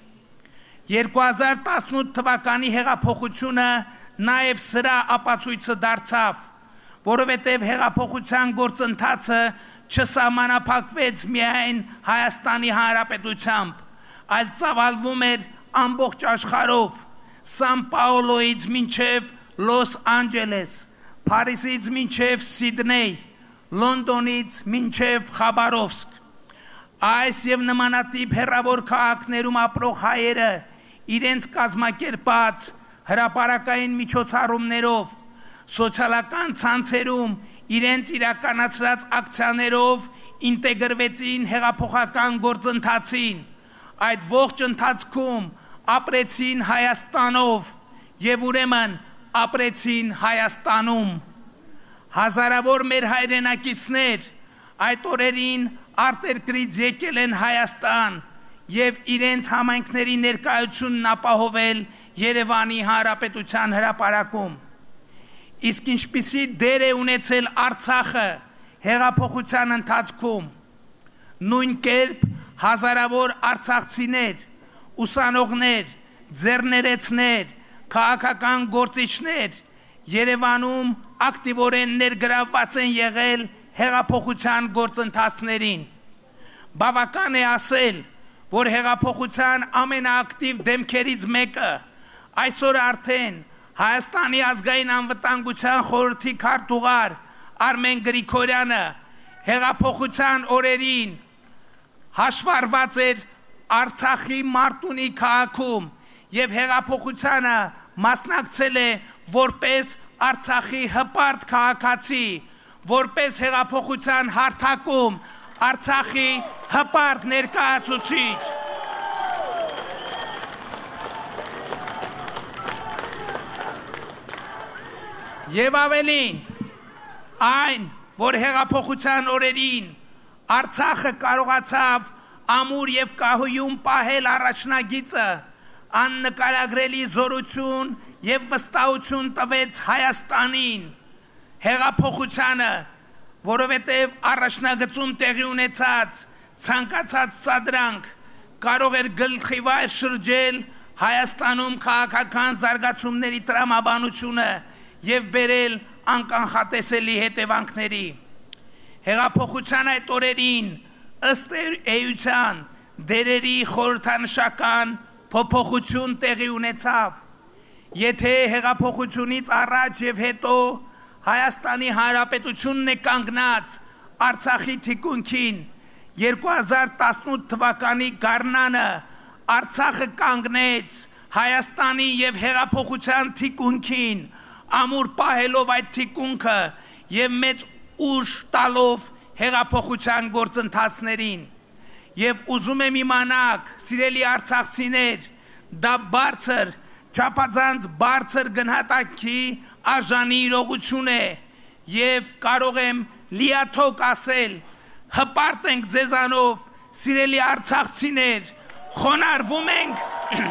2018 թվականի հեղափոխությունը նաև սրա ապացույցը դարձավ, որովհետև հեղափոխության գործընթացը չսահմանափակվեց միայն Հայաստանի Հանրապետությամբ, այլ ծավալվում էր ամբողջ աշխարհով, Սան Պաուլոյից մինչև Լոս Անջելես, Փարիզից մինչև Սիդնեյ, Լոնդոնից մինչև Խաբարովսկ։ Այս եւ նմանատիպ հեռավոր քաղաքներում ապրող հայերը իրենց կազմակերպած հրապարակային միջոցառումներով, սոցիալական ցանցերում իրենց իրականացրած ակցիաներով ինտեգրվեցին հեղափոխական գործընթացին, այդ ողջ ընթացքում ապրեցին Հայաստանով եւ ուրեմն ապրեցին Հայաստանում։ Հազարավոր մեր հայրենակիցներ այդ օրերին արտերկրից եկել են Հայաստան եւ իրենց համայնքների ներկայությունն ապահովել Երևանի Հանրապետության հրապարակում։ Իսկ ինչպիսի դեր է ունեցել Արցախը հեղափոխության ընթացքում։ Նույն կերպ հազարավոր արցախցիներ, ուսանողներ, ձեռներեցներ, քաղաքական գործիչներ Երևանում ակտիվորեն ներգրավված են եղել հեղափոխության գործընթացներին։ Բավական է ասել, որ հեղափոխության ամենաակտիվ դեմքերից մեկը այսօր արդեն Հայաստանի ազգային անվտանգության խորհրդի քարտուղար Արմեն Գրիգորյանը հեղափոխության օրերին հաշվառված էր Արցախի Մարտունի քաղաքում եւ հեղափոխությանը մասնակցել է որպես Արցախի հպարտ քաղաքացի, որպես հեղափոխության հարթակում Արցախի հպարտ ներկայացուցիչ։ Եվ ավելին, այն, որ հեղափոխության օրերին Արցախը կարողացավ ամուր եւ կահույում պահել առաջնագիծը, աննկարագրելի զորություն եւ վստահություն տվեց Հայաստանին, հեղափոխությանը, որովհետեւ առաջնագծում տեղի ունեցած ցանկացած սադրանք կարող էր գլխիվայր շրջել Հայաստանում քաղաքական զարգացումների տրամաբանությունը եւ բերել անկանխատեսելի հետևանքների։ Հեղափոխության այդ օրերին ըստ էության դերերի խորհրդանշական փոփոխություն տեղի ունեցավ։ Եթե հեղափոխությունից առաջ եւ հետո Հայաստանի Հանրապետությունն է կանգնած Արցախի թիկունքին, 2018 թվականի գարնանը Արցախը կանգնեց Հայաստանի եւ հեղափոխության թիկունքին, ամուր պահելով այդ թիկունքը եւ մեծ ուժ տալով հեղափոխության գործընթացներին։ Եվ ուզում եմ իմանաք, սիրելի արցախցիներ, դա բարձր, չափազանց բարձր գնահատանքի արժանի իրողություն է եւ կարող եմ լիաթոք ասել, հպարտ ենք ձեզանով, սիրելի արցախցիներ, խոնարհվում ենք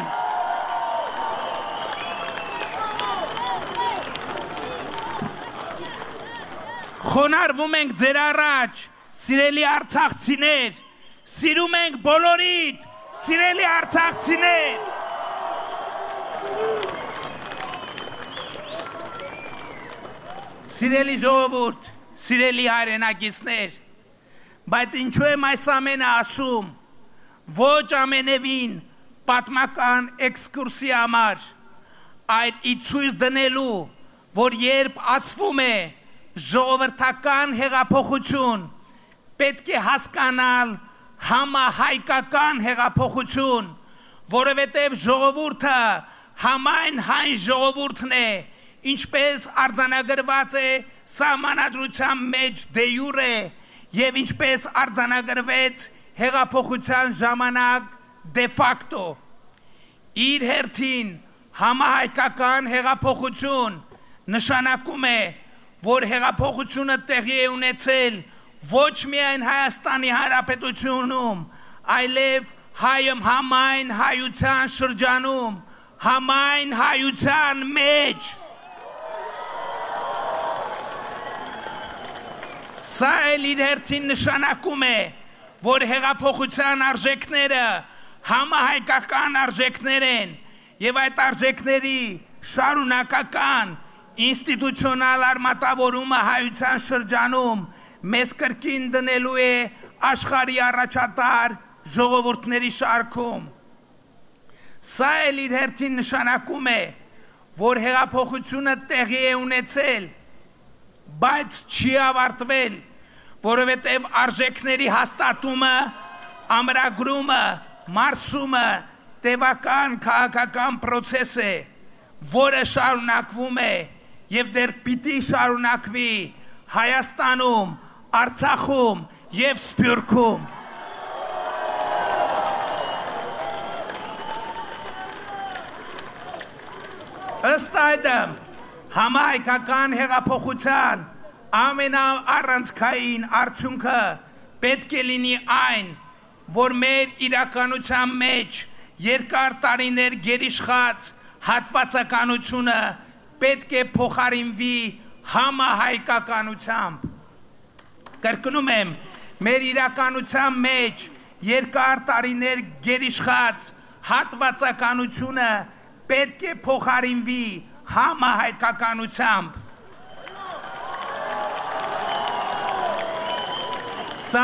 Խոնարհվում ենք ձեր առաջ, սիրելի արցախցիներ, սիրում ենք բոլորիդ, սիրելի արցախցիներ։ Սիրելի ժողովուրդ, սիրելի հայրենակիցներ, բայց ինչու եմ այս ամենը ասում, ոչ ամենևին պատմական էքսկուրսի համար, այլ ի ցույց դնելու, որ երբ ասվում է ժողովրդական հեղափոխություն, պետք է հասկանալ համահայկական հեղափոխություն, որովհետև ժողովուրդը համայն հայ ժողովուրդն է, ինչպես արձանագրված է սահմանադրության մեջ դե յուրե եւ ինչպես արձանագրվեց հեղափոխության ժամանակ դե ֆակտո։ Իր հերթին համահայկական հեղափոխություն նշանակում է, որ հեղափոխությունը տեղի է ունեցել ոչ միայն Հայաստանի Հանրապետությունում, այլև համայն հայության շրջանում, համայն հայության մեջ։ Սա էլ իր հերթին նշանակում է, որ հեղափոխության արժեքները համահայկական արժեքներ են եւ այդ արժեքների շարունակական ինստիտուցիոնալ արմատավորումը հայության շրջանում մեզ կրկին դնելու է աշխարհի առաջատար ժողովուրդների շարքում։ Սա էլ իր հերթին նշանակում է, որ հեղափոխությունը տեղի է ունեցել, բայց չի ավարտվել, որովհետև արժեքների հաստատումը, ամրագրումը, մարսումը տևական քաղաքական process է, որը շարունակվում է եւ դեռ պիտի շարունակվի Հայաստանում, Արցախում եւ Սփյուռքում։ Ըստ այդմ, համահայկական հեղափոխության ամենաառանցքային արդյունքը պետք է լինի այն, որ մեր իրականության մեջ երկար տարիներ գերիշխած հատվածականությունը պետք է փոխարինվի համահայկականությամբ։ Կրկնում եմ, մեր իրականության մեջ երկար տարիներ գերիշխած հատվածականությունը պետք է փոխարինվի համահայկականությամբ։ Սա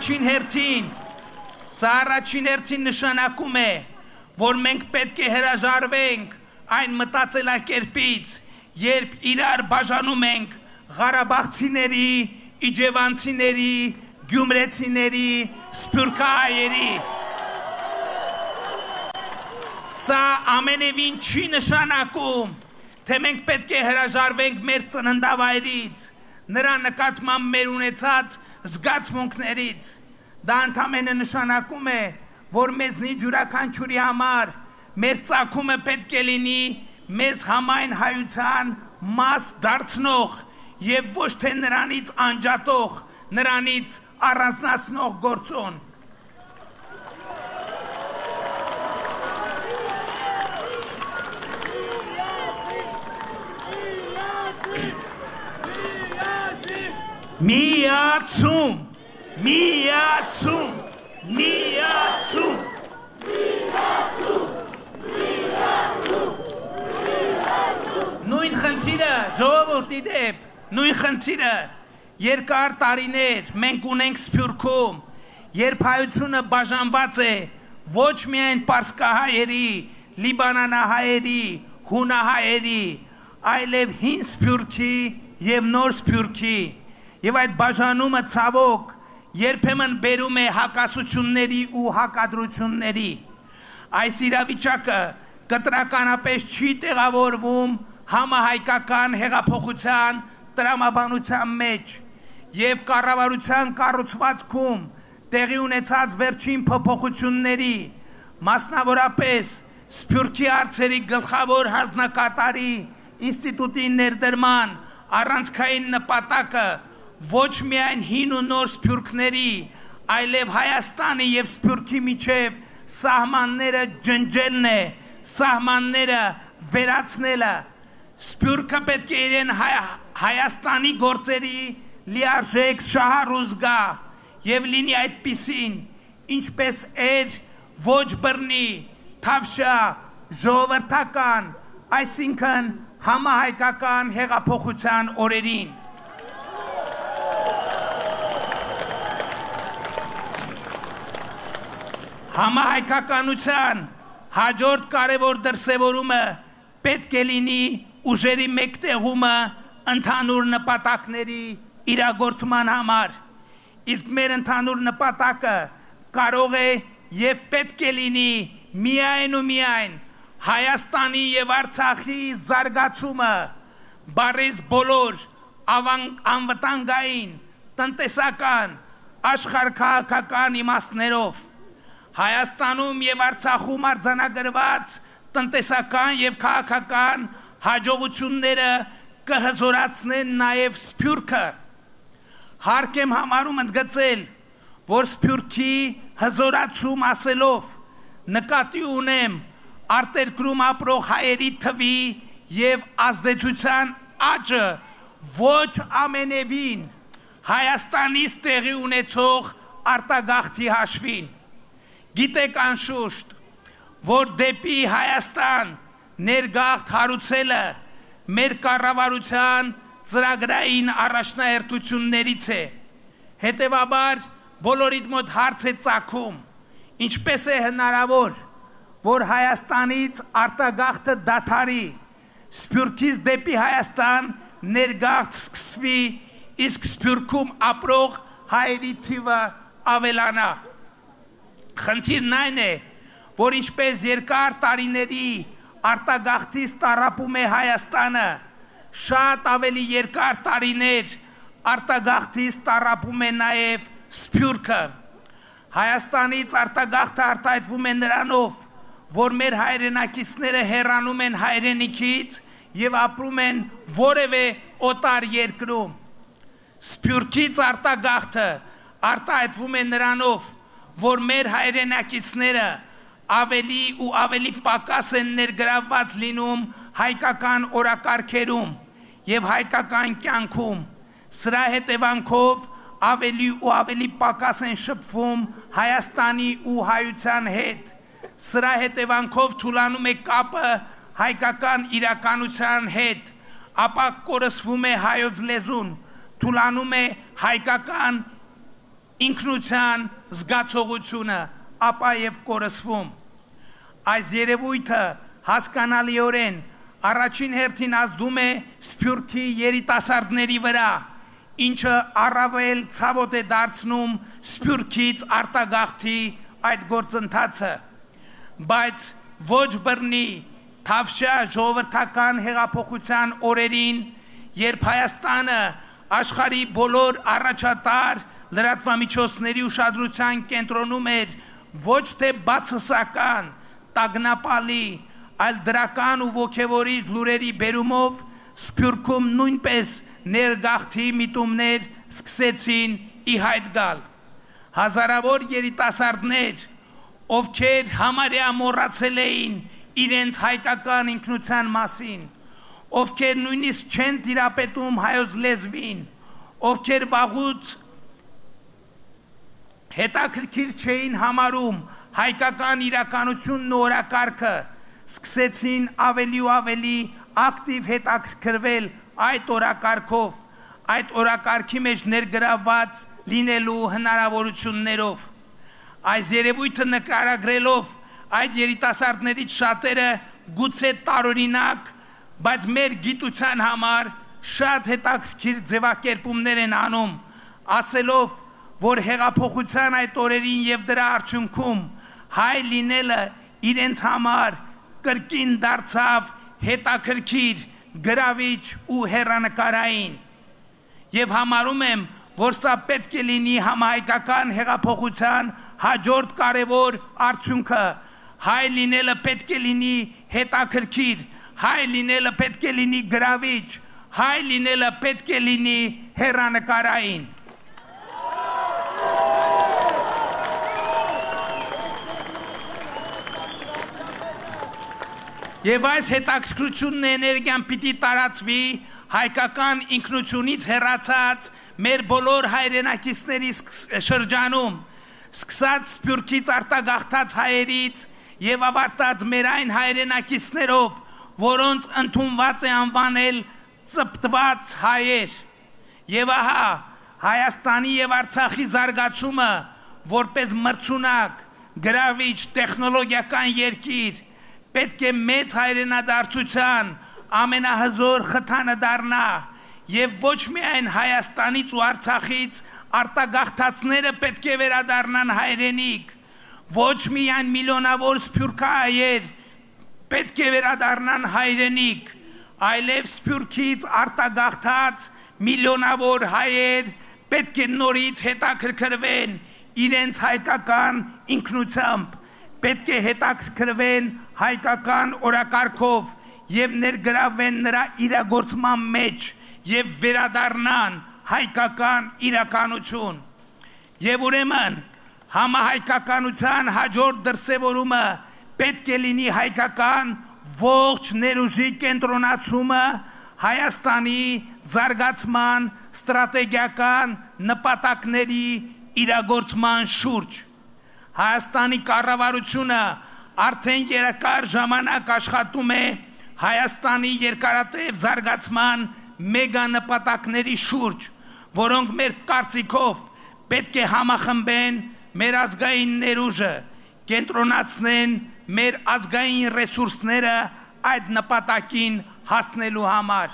առաջին հերթին նշանակում է, որ մենք պետք է հրաժարվենք այն մտածելակերպից, երբ իրար բաժանում ենք ղարաբաղցիների, իջևանցիների, գյումրեցիների, սփյուռքահայերի։ Սա ամենևին չի նշանակում, թե մենք պետք է հրաժարվենք մեր ծննդավայրից, նրա նկատմամբ մեր ունեցած զգացմունքներից։ Դա ընդամենը նշանակում է, որ մեզնից յուրաքանչյուրի համար մեր ծագումը պետք է լինի մեզ համայն հայության մաս դարձնող եւ ոչ թե նրանից անջատող, նրանից առանձնացնող գործոն։ Միացում, միացում, միացում, նույն խնդիրը, ժողովրդի դեպ, նույն խնդիրը, երկար տարիներ մենք ունենք Սփյուռքում, երբ հայությունը բաժանված է ոչ միայն պարսկահայերի, լիբանանահայերի, հունահայերի, այլև հին Սփյուռքի եւ նոր Սփյուռքի, եւ այդ բաժանումը ցավոք երբեմն բերում է հակասությունների ու հակադրությունների։ Այս իրավիճակը կտրականապես չի տեղավորվում համահայկական հեղափոխության տրամաբանության մեջ եւ կառավարության կառուցվածքում տեղի ունեցած վերջին փոփոխությունների, մասնավորապես Սփյուռքի հարցերի գլխավոր հանձնակատարի ինստիտուտի ներդրման առանցքային նպատակը ոչ միայն հին ու նոր Սփյուռքների, այլև Հայաստանի եւ Սփյուռքի միջև սահմանները ջնջելն է, սահմանները վերացնելը։ Սփյուռքը պետք է իրեն Հայաստանի գործերի լիարժեք շահառու զգա եւ լինի այդպիսին, ինչպես էր ոչ բռնի, թավշյա, ժողովրդական, այսինքն համահայկական հեղափոխության օրերին։ Համահայկականության հաջորդ կարևոր դրսևորումը պետք է լինի ուժերի մեկտեղումը ընդհանուր նպատակների իրագործման համար, իսկ մեր ընդհանուր նպատակը կարող է եւ պետք է լինի միայն ու միայն Հայաստանի եւ Արցախի զարգացումը, բարես բոլոր անվտանգային, տնտեսական, աշխարհաքաղաքական իմաստներով, Հայաստանում եւ Արցախում արձանագրված տնտեսական եւ քաղաքական հաջողությունները կհզորացնեն նաեւ Սփյուռքը։ Հարկ եմ համարում ընդգծել, որ Սփյուռքի հզորացում ասելով նկատի ունեմ արտերկրում ապրող հայերի թվի եւ ազդեցության աճը ոչ ամենևին Հայաստանից տեղի ունեցող արտագաղթի հաշվին։ Գիտեք անշուշտ, որ դեպի Հայաստան ներգաղթ հարուցելը մեր կառավարության ծրագրային առաջնահերթություններից է։ Հետևաբար բոլորիդ մոտ հարց է ծագում, ինչպես է հնարավոր, որ Հայաստանից արտագաղթը դադարի, Սփյուռքից դեպի Հայաստան ներգաղթ սկսվի, իսկ Սփյուռքում ապրող հայերի թիվը ավելանա։ Խնդիրն այն է, որ ինչպես երկար տարիների արտագաղթից տառապում է Հայաստանը, շատ ավելի երկար տարիներ արտագաղթից տառապում է նաև Սփյուռքը։ Հայաստանից արտագաղթը արտահայտվում է նրանով, որ մեր հայրենակիցները հեռանում են հայրենիքից եւ ապրում են որևէ օտար երկրում։ Սփյուռքից արտագաղթը արտահայտվում է նրանով, որ մեր հայրենակիցները ավելի ու ավելի պակաս են ներգրավված լինում հայկական օրակարգերում եւ հայկական կյանքում։ Սրա հետևանքով ավելի ու ավելի պակաս են շփվում Հայաստանի ու հայության հետ։ Սրա հետևանքով թուլանում է կապը հայկական իրականության հետ, ապա կորսվում է հայոց լեզուն, թուլանում է հայկական ինքնության զգացողությունը, ապա եւ կորսվում։ Այս երևույթը հասկանալիորեն առաջին հերթին ազդում է Սփյուռքի երիտասարդների վրա, ինչը առավել ցավոտ է դարձնում Սփյուռքից արտագաղթի այդ գործընթացը, բայց ոչ բռնի, Թավշյա ժողովրդական հեղափոխության օրերին, երբ Հայաստանը աշխարհի բոլոր առաջատար լրատվամիջոցների ուշադրության կենտրոնում էր ոչ թե բացասական, տագնապալի, այլ դրական ու ոգևորիչ լուրերի բերումով, Սփյուռքում նույնպես ներգաղթի միտումներ սկսեցին ի հայտ գալ։ Հազարավոր երիտասարդներ, ովքեր համարյա մոռացել էին իրենց հայկական ինքնության մասին, ովքեր նույնիսկ չեն տիրապետում հայոց լեզվին, ովքեր վաղուց հետաքրքիր չէին համարում հայկական իրականությունն ու օրակարգը, սկսեցին ավելի ու ավելի ակտիվ հետաքրքրվել այդ օրակարգով, այդ օրակարգի մեջ ներգրավված լինելու հնարավորություններով։ Այս երևույթը նկարագրելով այդ երիտասարդներից շատերը գուցե տարօրինակ, բայց մեր գիտության համար շատ հետաքրքիր ձևակերպումներ են անում, ասելով, որ հեղափոխության այդ օրերին եւ դրա արդյունքում հայ լինելը իրենց համար կրկին դարձավ հետաքրքիր, գրավիչ ու հեռանկարային։ Եվ համարում եմ, որ սա պետք է լինի համահայկական հեղափոխության հաջորդ կարևոր արդյունքը։ Հայ լինելը պետք է լինի հետաքրքիր, հայ լինելը պետք է լինի գրավիչ, հայ լինելը պետք է լինի հեռանկարային։ Եվ այս հետաքրքրությունն էներգիան պիտի տարածվի հայկական ինքնությունից հեռացած մեր բոլոր հայրենակիցների շրջանում, սկսած Սփյուռքից արտագաղթած հայերից եւ ավարտած մեր այն հայրենակիցներով, որոնց ընդունված է անվանել ծպտված հայեր։ Եվ ահա Հայաստանի եւ Արցախի զարգացումը որպես մրցունակ, գրավիչ տեխնոլոգիական երկիր պետք է մեծ հայրենադարձության ամենահզոր խթանը դառնա եւ ոչ միայն Հայաստանից ու Արցախից արտագաղթածները պետք է վերադառնան հայրենիք, ոչ միայն միլիոնավոր սփյուռքահայեր պետք է վերադառնան հայրենիք, այլև Սփյուռքից արտագաղթած միլիոնավոր հայեր պետք է նորից հետաքրքրվեն իրենց հայկական ինքնությամբ, պետք է հետաքրքրվեն հայկական օրակարգով եւ ներգրավվեն նրա իրագործման մեջ եւ վերադառնան հայկական իրականություն։ Եվ ուրեմն համահայկականության հաջորդ դրսևորումը պետք է լինի հայկական ողջ ներուժի կենտրոնացումը Հայաստանի զարգացման ստրատեգիական նպատակների իրագործման շուրջ։ Հայաստանի կառավարությունը արդեն երկար ժամանակ աշխատում է Հայաստանի երկարատև զարգացման մեգա նպատակների շուրջ, որոնք մեր կարծիքով պետք է համախմբեն մեր ազգային ներուժը, կենտրոնացնեն մեր ազգային ռեսուրսները այդ նպատակին հասնելու համար։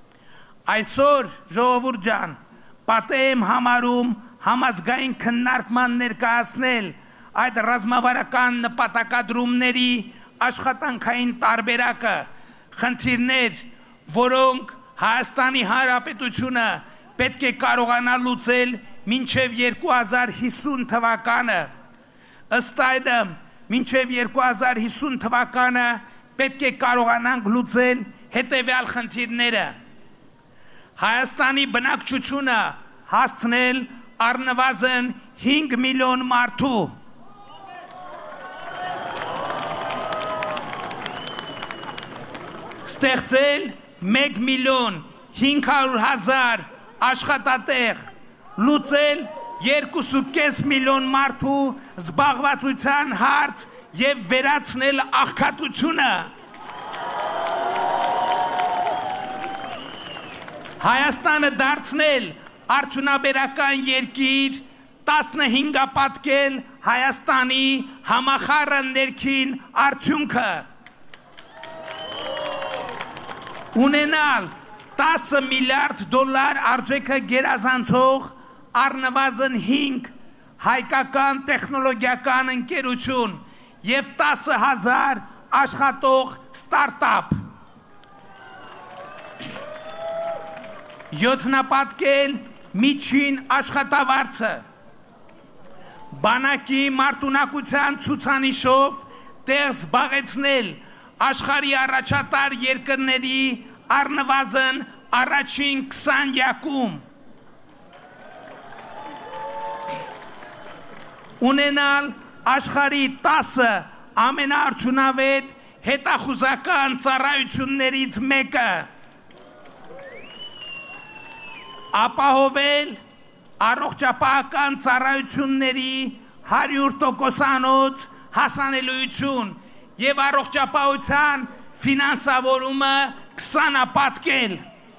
Այսօր ժողովուրդ ջան, պատեհ եմ համարում համազգային քննարկման ներկայացնել այդ ռազմավարական նպատակադրումների աշխատանքային տարբերակը, խնդիրներ, որոնք Հայաստանի Հանրապետությունը պետք է կարողանա լուծել մինչև 2050 թվականը։ Ըստ այդմ, մինչև 2050 թվականը պետք է կարողանանք լուծել հետևյալ խնդիրները. Հայաստանի բնակչությունը հասցնել առնվազն 5 միլիոն մարդու, ստեղծել 1 միլիոն 500,000 աշխատատեղ, լուծել 2.5 միլիոն մարդու զբաղվածության հարց եւ վերացնել աղքատությունը։ Հայաստանը դարձնել արդյունաբերական երկիր, 15 պատկել Հայաստանի համախառն ներքին արդյունքը։ Ունենալ 10 միլիարդ դոլար արժեքը գերազանցող առնվազն 5 հայկական տեխնոլոգիական ընկերություն եւ 10,000 աշխատող ստարտափ։ Յոթնապատկել միջին աշխատավարձը, բանակի մարտունակության ցուցանիշով տեղ զբաղեցնել աշխարհի առաջատար երկրների առնվազն առաջին 20-յակում, ունենալ աշխարհի 10 ամենաարդյունավետ հետախուզական ծառայություններից մեկը, ապահովել առողջապահական ծառայությունների 100%-անոց հասանելիություն եւ առողջապահության ֆինանսավորումը 20-ապատկել,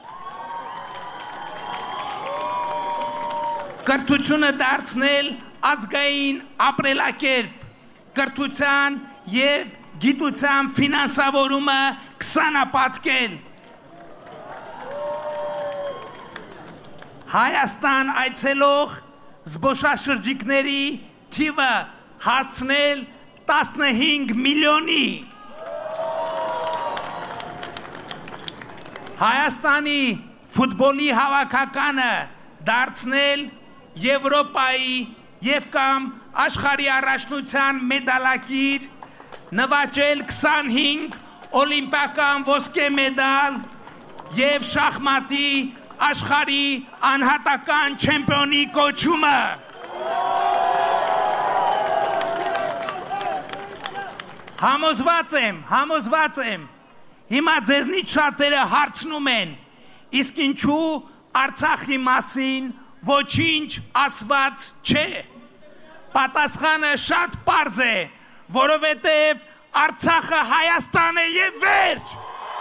կրթությունը դարձնել ազգային ապրելակերպ, կրթության եւ գիտության ֆինանսավորումը 20-ապատկել, Հայաստան այցելող զբոսաշրջիկների թիվը հասցնել 15 միլիոնի, Հայաստանի ֆուտբոլի հավաքականը դարձնել Եվրոպայի եւ կամ աշխարհի առաջնության մեդալակիր, նվաճել 25 օլիմպիական ոսկե մեդալ եւ շախմատի աշխարհի անհատական չեմպիոնի կոչումը, համոզված եմ, հիմա ձեզնից շատերը հարցնում են, իսկ ինչու Արցախի մասին ոչինչ ասված չէ, պատասխանը շատ պարզ է, որովհետև Արցախը Հայաստան է եւ վերջ,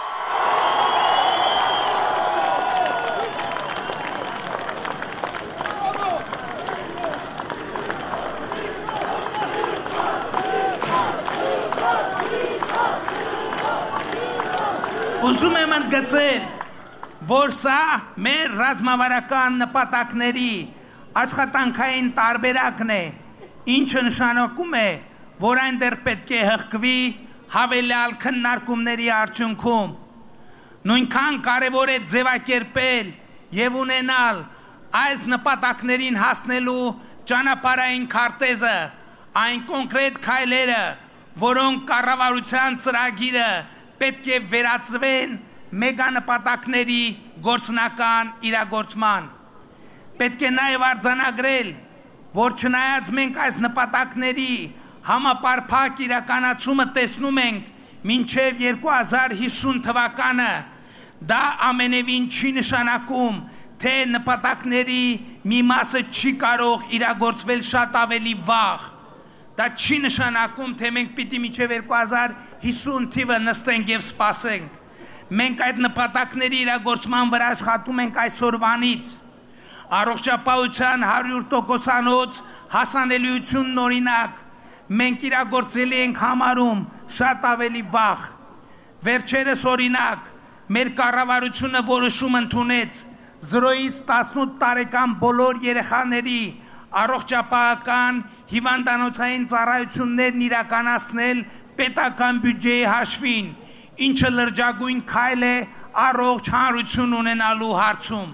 Ուզում եմ ընդգծել, որ սա մեր ռազմավարական նպատակների աշխատանքային տարբերակն է, ինչը նշանակում է, որ այն դեռ պետք է հղկվի հավելյալ քննարկումների արդյունքում։ Նույնքան կարևոր է ձևակերպել եւ ունենալ այս նպատակներին հասնելու ճանապարհային քարտեզը, այն կոնկրետ քայլերը, որոնք կառավարության ծրագիրը պետք է վերածվեն մեգանպատակների գործնական իրագործման։ Պետք է նաև արձանագրել, որ չնայած մենք այս նպատակների համապարփակ իրականացումը տեսնում ենք մինչև 2050 թվականը, դա ամենևին չի նշանակում, թե նպատակների մի մասը չի կարող իրագործվել շատ ավելի վաղ։ Դա չի նշանակում, թե մենք պիտի մինչև 2050 թիվը նստենք եւ սպասենք։ Մենք այդ նպատակների իրագործման վրա աշխատում ենք այսօրվանից։ Առողջապահության 100%-անոց հասանելիությունն օրինակ մենք իրագործել ենք համարում շատ ավելի վաղ։ Վերջերս օրինակ մեր կառավարությունը որոշում ընդունեց 0-ից 18 տարեկան բոլոր երեխաների առողջապահական հիվանդանոցային ծառայություններն իրականացնել պետական բյուջեի հաշվին, ինչը լրջագույն քայլ է առողջ հանրություն ունենալու հարցում։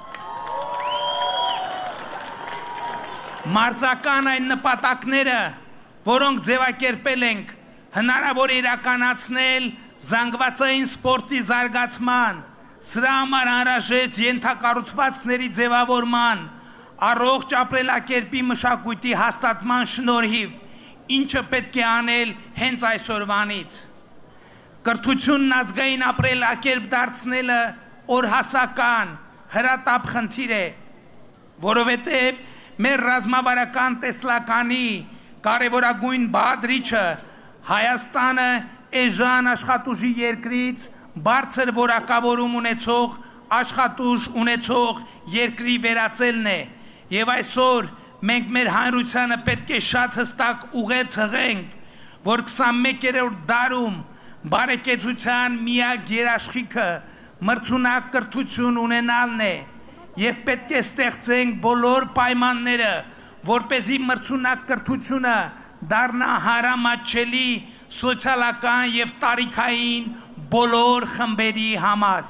Մարզական այն նպատակները, որոնք ձևակերպել ենք, հնարավոր է իրականացնել զանգվածային սպորտի զարգացման, սրա համար անհրաժեշտ ենթակառուցվածքների ձևավորման, առողջ ապրելակերպի մշակույթի հաստատման շնորհիվ, ինչը պետք է անել հենց այսօրվանից։ Կրթությունն ազգային ապրելակերպ դարձնելը օրհասական, հրատապ խնդիր է, որովհետև մեր ռազմավարական տեսլականի կարևորագույն բաղադրիչը Հայաստանը էժան աշխատուժի երկրից բարձր որակավորում ունեցող աշխատուժ ունեցող երկրի վերածելն է, եւ այսօր մենք մեր հանրությանը պետք է շատ հստակ ուղերձ հղենք, որ 21-րդ դարում բարեկեցության միակ երաշխիքը մրցունակ կրթություն ունենալն է, եւ պետք է ստեղծենք բոլոր պայմանները, որպեսզի մրցունակ կրթությունը դառնա հարամատչելի սոցիալական եւ տարիքային բոլոր խմբերի համար։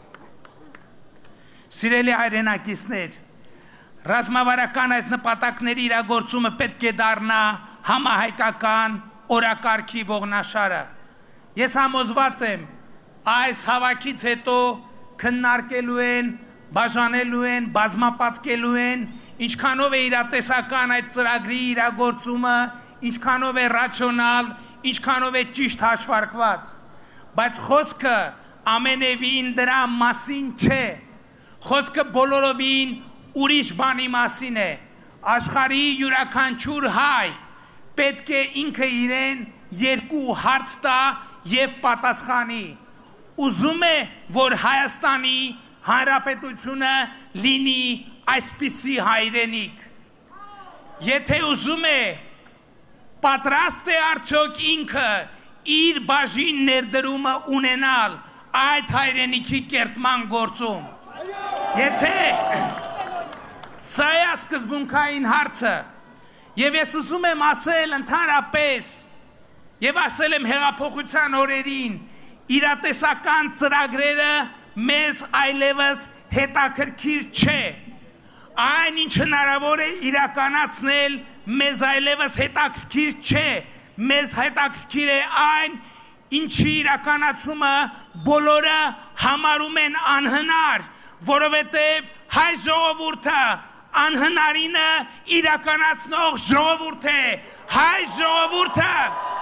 Սիրելի հայրենակիցներ, ռազմավարական այս նպատակների իրագործումը պետք է դառնա համահայկական օրակարգի ողնաշարը։ Ես համոզված եմ, այս հավաքից հետո քննարկելու են, բաժանելու են, բազմապատկելու են, ինչքանով է իրատեսական այդ ծրագրի իրագործումը, ինչքանով է ռացիոնալ, ինչքանով է ճիշտ հաշվարկված։ Բայց խոսքը ամենևին դրա մասին չէ, խոսքը բոլորովին ուրիշ բանի մասին է։ Աշխարհի յուրաքանչյուր հայ պետք է ինքը իրեն երկու հարց տա եւ պատասխանի։ Ուզում է, որ Հայաստանի Հանրապետությունը լինի այսպիսի հայրենիք։ Եթե ուզում է, պատրաստ է արդյոք ինքը իր բաժին ներդրումը ունենալ այդ հայրենիքի կերտման գործում։ Եթե սա է սկզբունքային հարցը, եւ ես ուզում եմ ասել ընդհանրապես, եւ ասել եմ հեղափոխության օրերին, իրատեսական ծրագրերը մեզ այլևս հետաքրքիր չէ։ Այն ինչ հնարավոր է իրականացնել մեզ այլևս հետաքրքիր չէ։ Մեզ հետաքրքիր է այն, ինչի իրականացումը բոլորը համարում են անհնար, որովհետև հայ ժողովուրդը անհնարինը իրականացնող ժողովուրդ է։ Հայ ժողովուրդը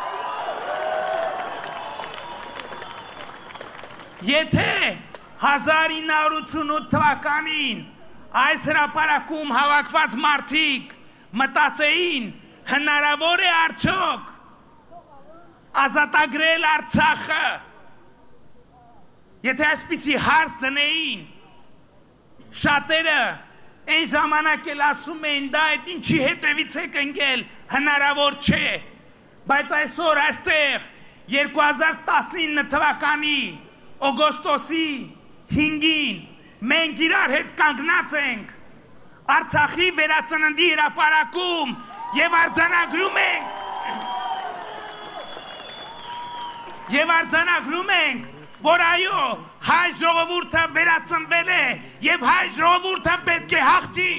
եթե 1988 թվականին այս հրապարակում հավաքված մարդիկ մտածեին հնարավոր է արդյոք ազատագրել Արցախը, եթե այսպիսի հարց դնեին, շատերը այն ժամանակ էլ ասում էին դա այդ ինչի հետևից եք ընկել, հնարավոր չէ, բայց այսօր այստեղ 2019 թվականի օգոստոսի 5-ին մենք իրար հետ կանգնած ենք Արցախի վերածննդի հրապարակում եւ արձանագրում ենք, որ այո, հայ ժողովուրդը վերածնվել է եւ հայ ժողովուրդը պետք է հաղթի։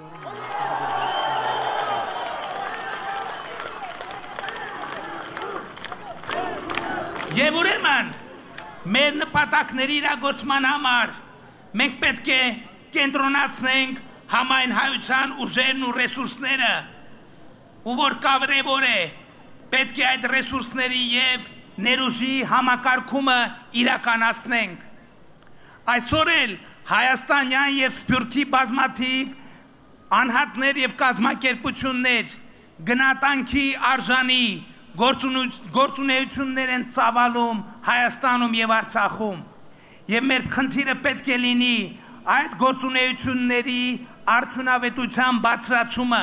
Եվ ուրեմն մեր նպատակների իրագործման համար մենք պետք է կենտրոնացնենք համայն հայության ուժերն ու ռեսուրսները, ու որ կարևոր է, պետք է այդ ռեսուրսների եւ ներուժի համակարգումը իրականացնենք։ Այսօր էլ հայաստանյան եւ սփյուռքի բազմաթիվ անհատներ եւ կազմակերպություններ գնահատանքի արժանի գործունեություններ են ծավալում Հայաստանում եւ Արցախում, եւ մեր խնդիրը պետք է լինի այդ գործունեությունների արդյունավետության բարձրացումը։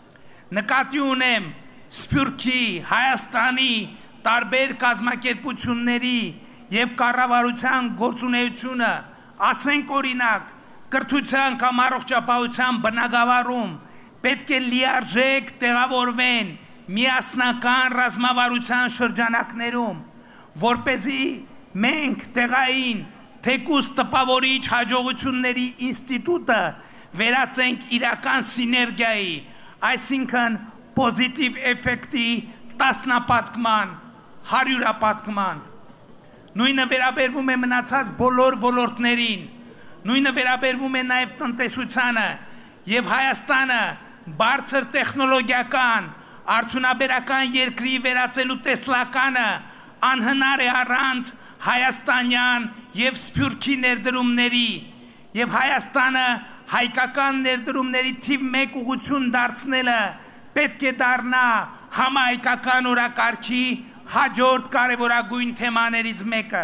Նկատի ունեմ Սփյուռքի, Հայաստանի տարբեր կազմակերպությունների եւ կառավարության գործունեությունը, ասենք օրինակ կրթության կամ առողջապահության բնագավառում պետք է լիարժեք տեղավորվեն միասնական ռազմավարության շրջանակներում, որպեսզի մենք տեղային թեկուզ տպավորիչ հաջողությունների ինստիտուտը վերածենք իրական սիներգիայի, այսինքն պոզիտիվ էֆեկտի տասնապատկման, հարյուրապատկման։ Նույնը վերաբերվում է մնացած բոլոր ոլորտներին, նույնը վերաբերվում է նաև տնտեսությանը, եւ Հայաստանը բարձր տեխնոլոգիական, արդյունաբերական երկրի վերածելու տեսլականը անհնար է առանց հայաստանյան եւ սփյուռքի ներդրումների, եւ Հայաստանը հայկական ներդրումների թիվ 1 ուղղություն դարձնելը պետք է դառնա համահայկական օրակարգի հաջորդ կարևորագույն թեմաներից մեկը։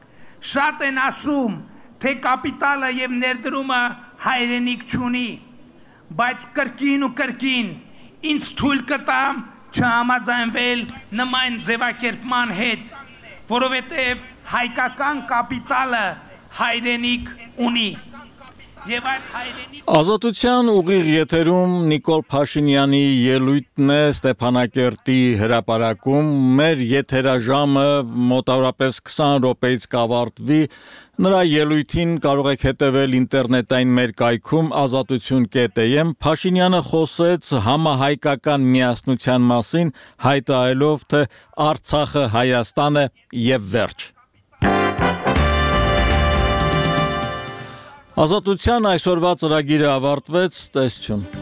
Շատ են ասում, թե կապիտալը եւ ներդրումը հայրենիք չունի, բայց կրկին ու կրկին ինձ թույլ կտամ չհամաձայնվել նման ձևակերպման հետ, որովհետև հայկական կապիտալը հայրենիք ունի։ եւ այդ հայրենի Ազատության ուղիղ եթերում Նիկոլ Փաշինյանի ելույթն է Ստեփանակերտի հրապարակում։ Մեր եթերաժամը մոտավորապես 20 րոպեից կավարտվի։ Նրա ելույթին կարող եք հետևել ինտերնետային մեր կայքում azatutsun.am։ Փաշինյանը խոսեց համահայկական միասնության մասին, հայտարարելով, թե Արցախը Հայաստան է եւ վերջ։ Ազատության այսօրվա ծրագիրը ավարտվեց, տեսություն։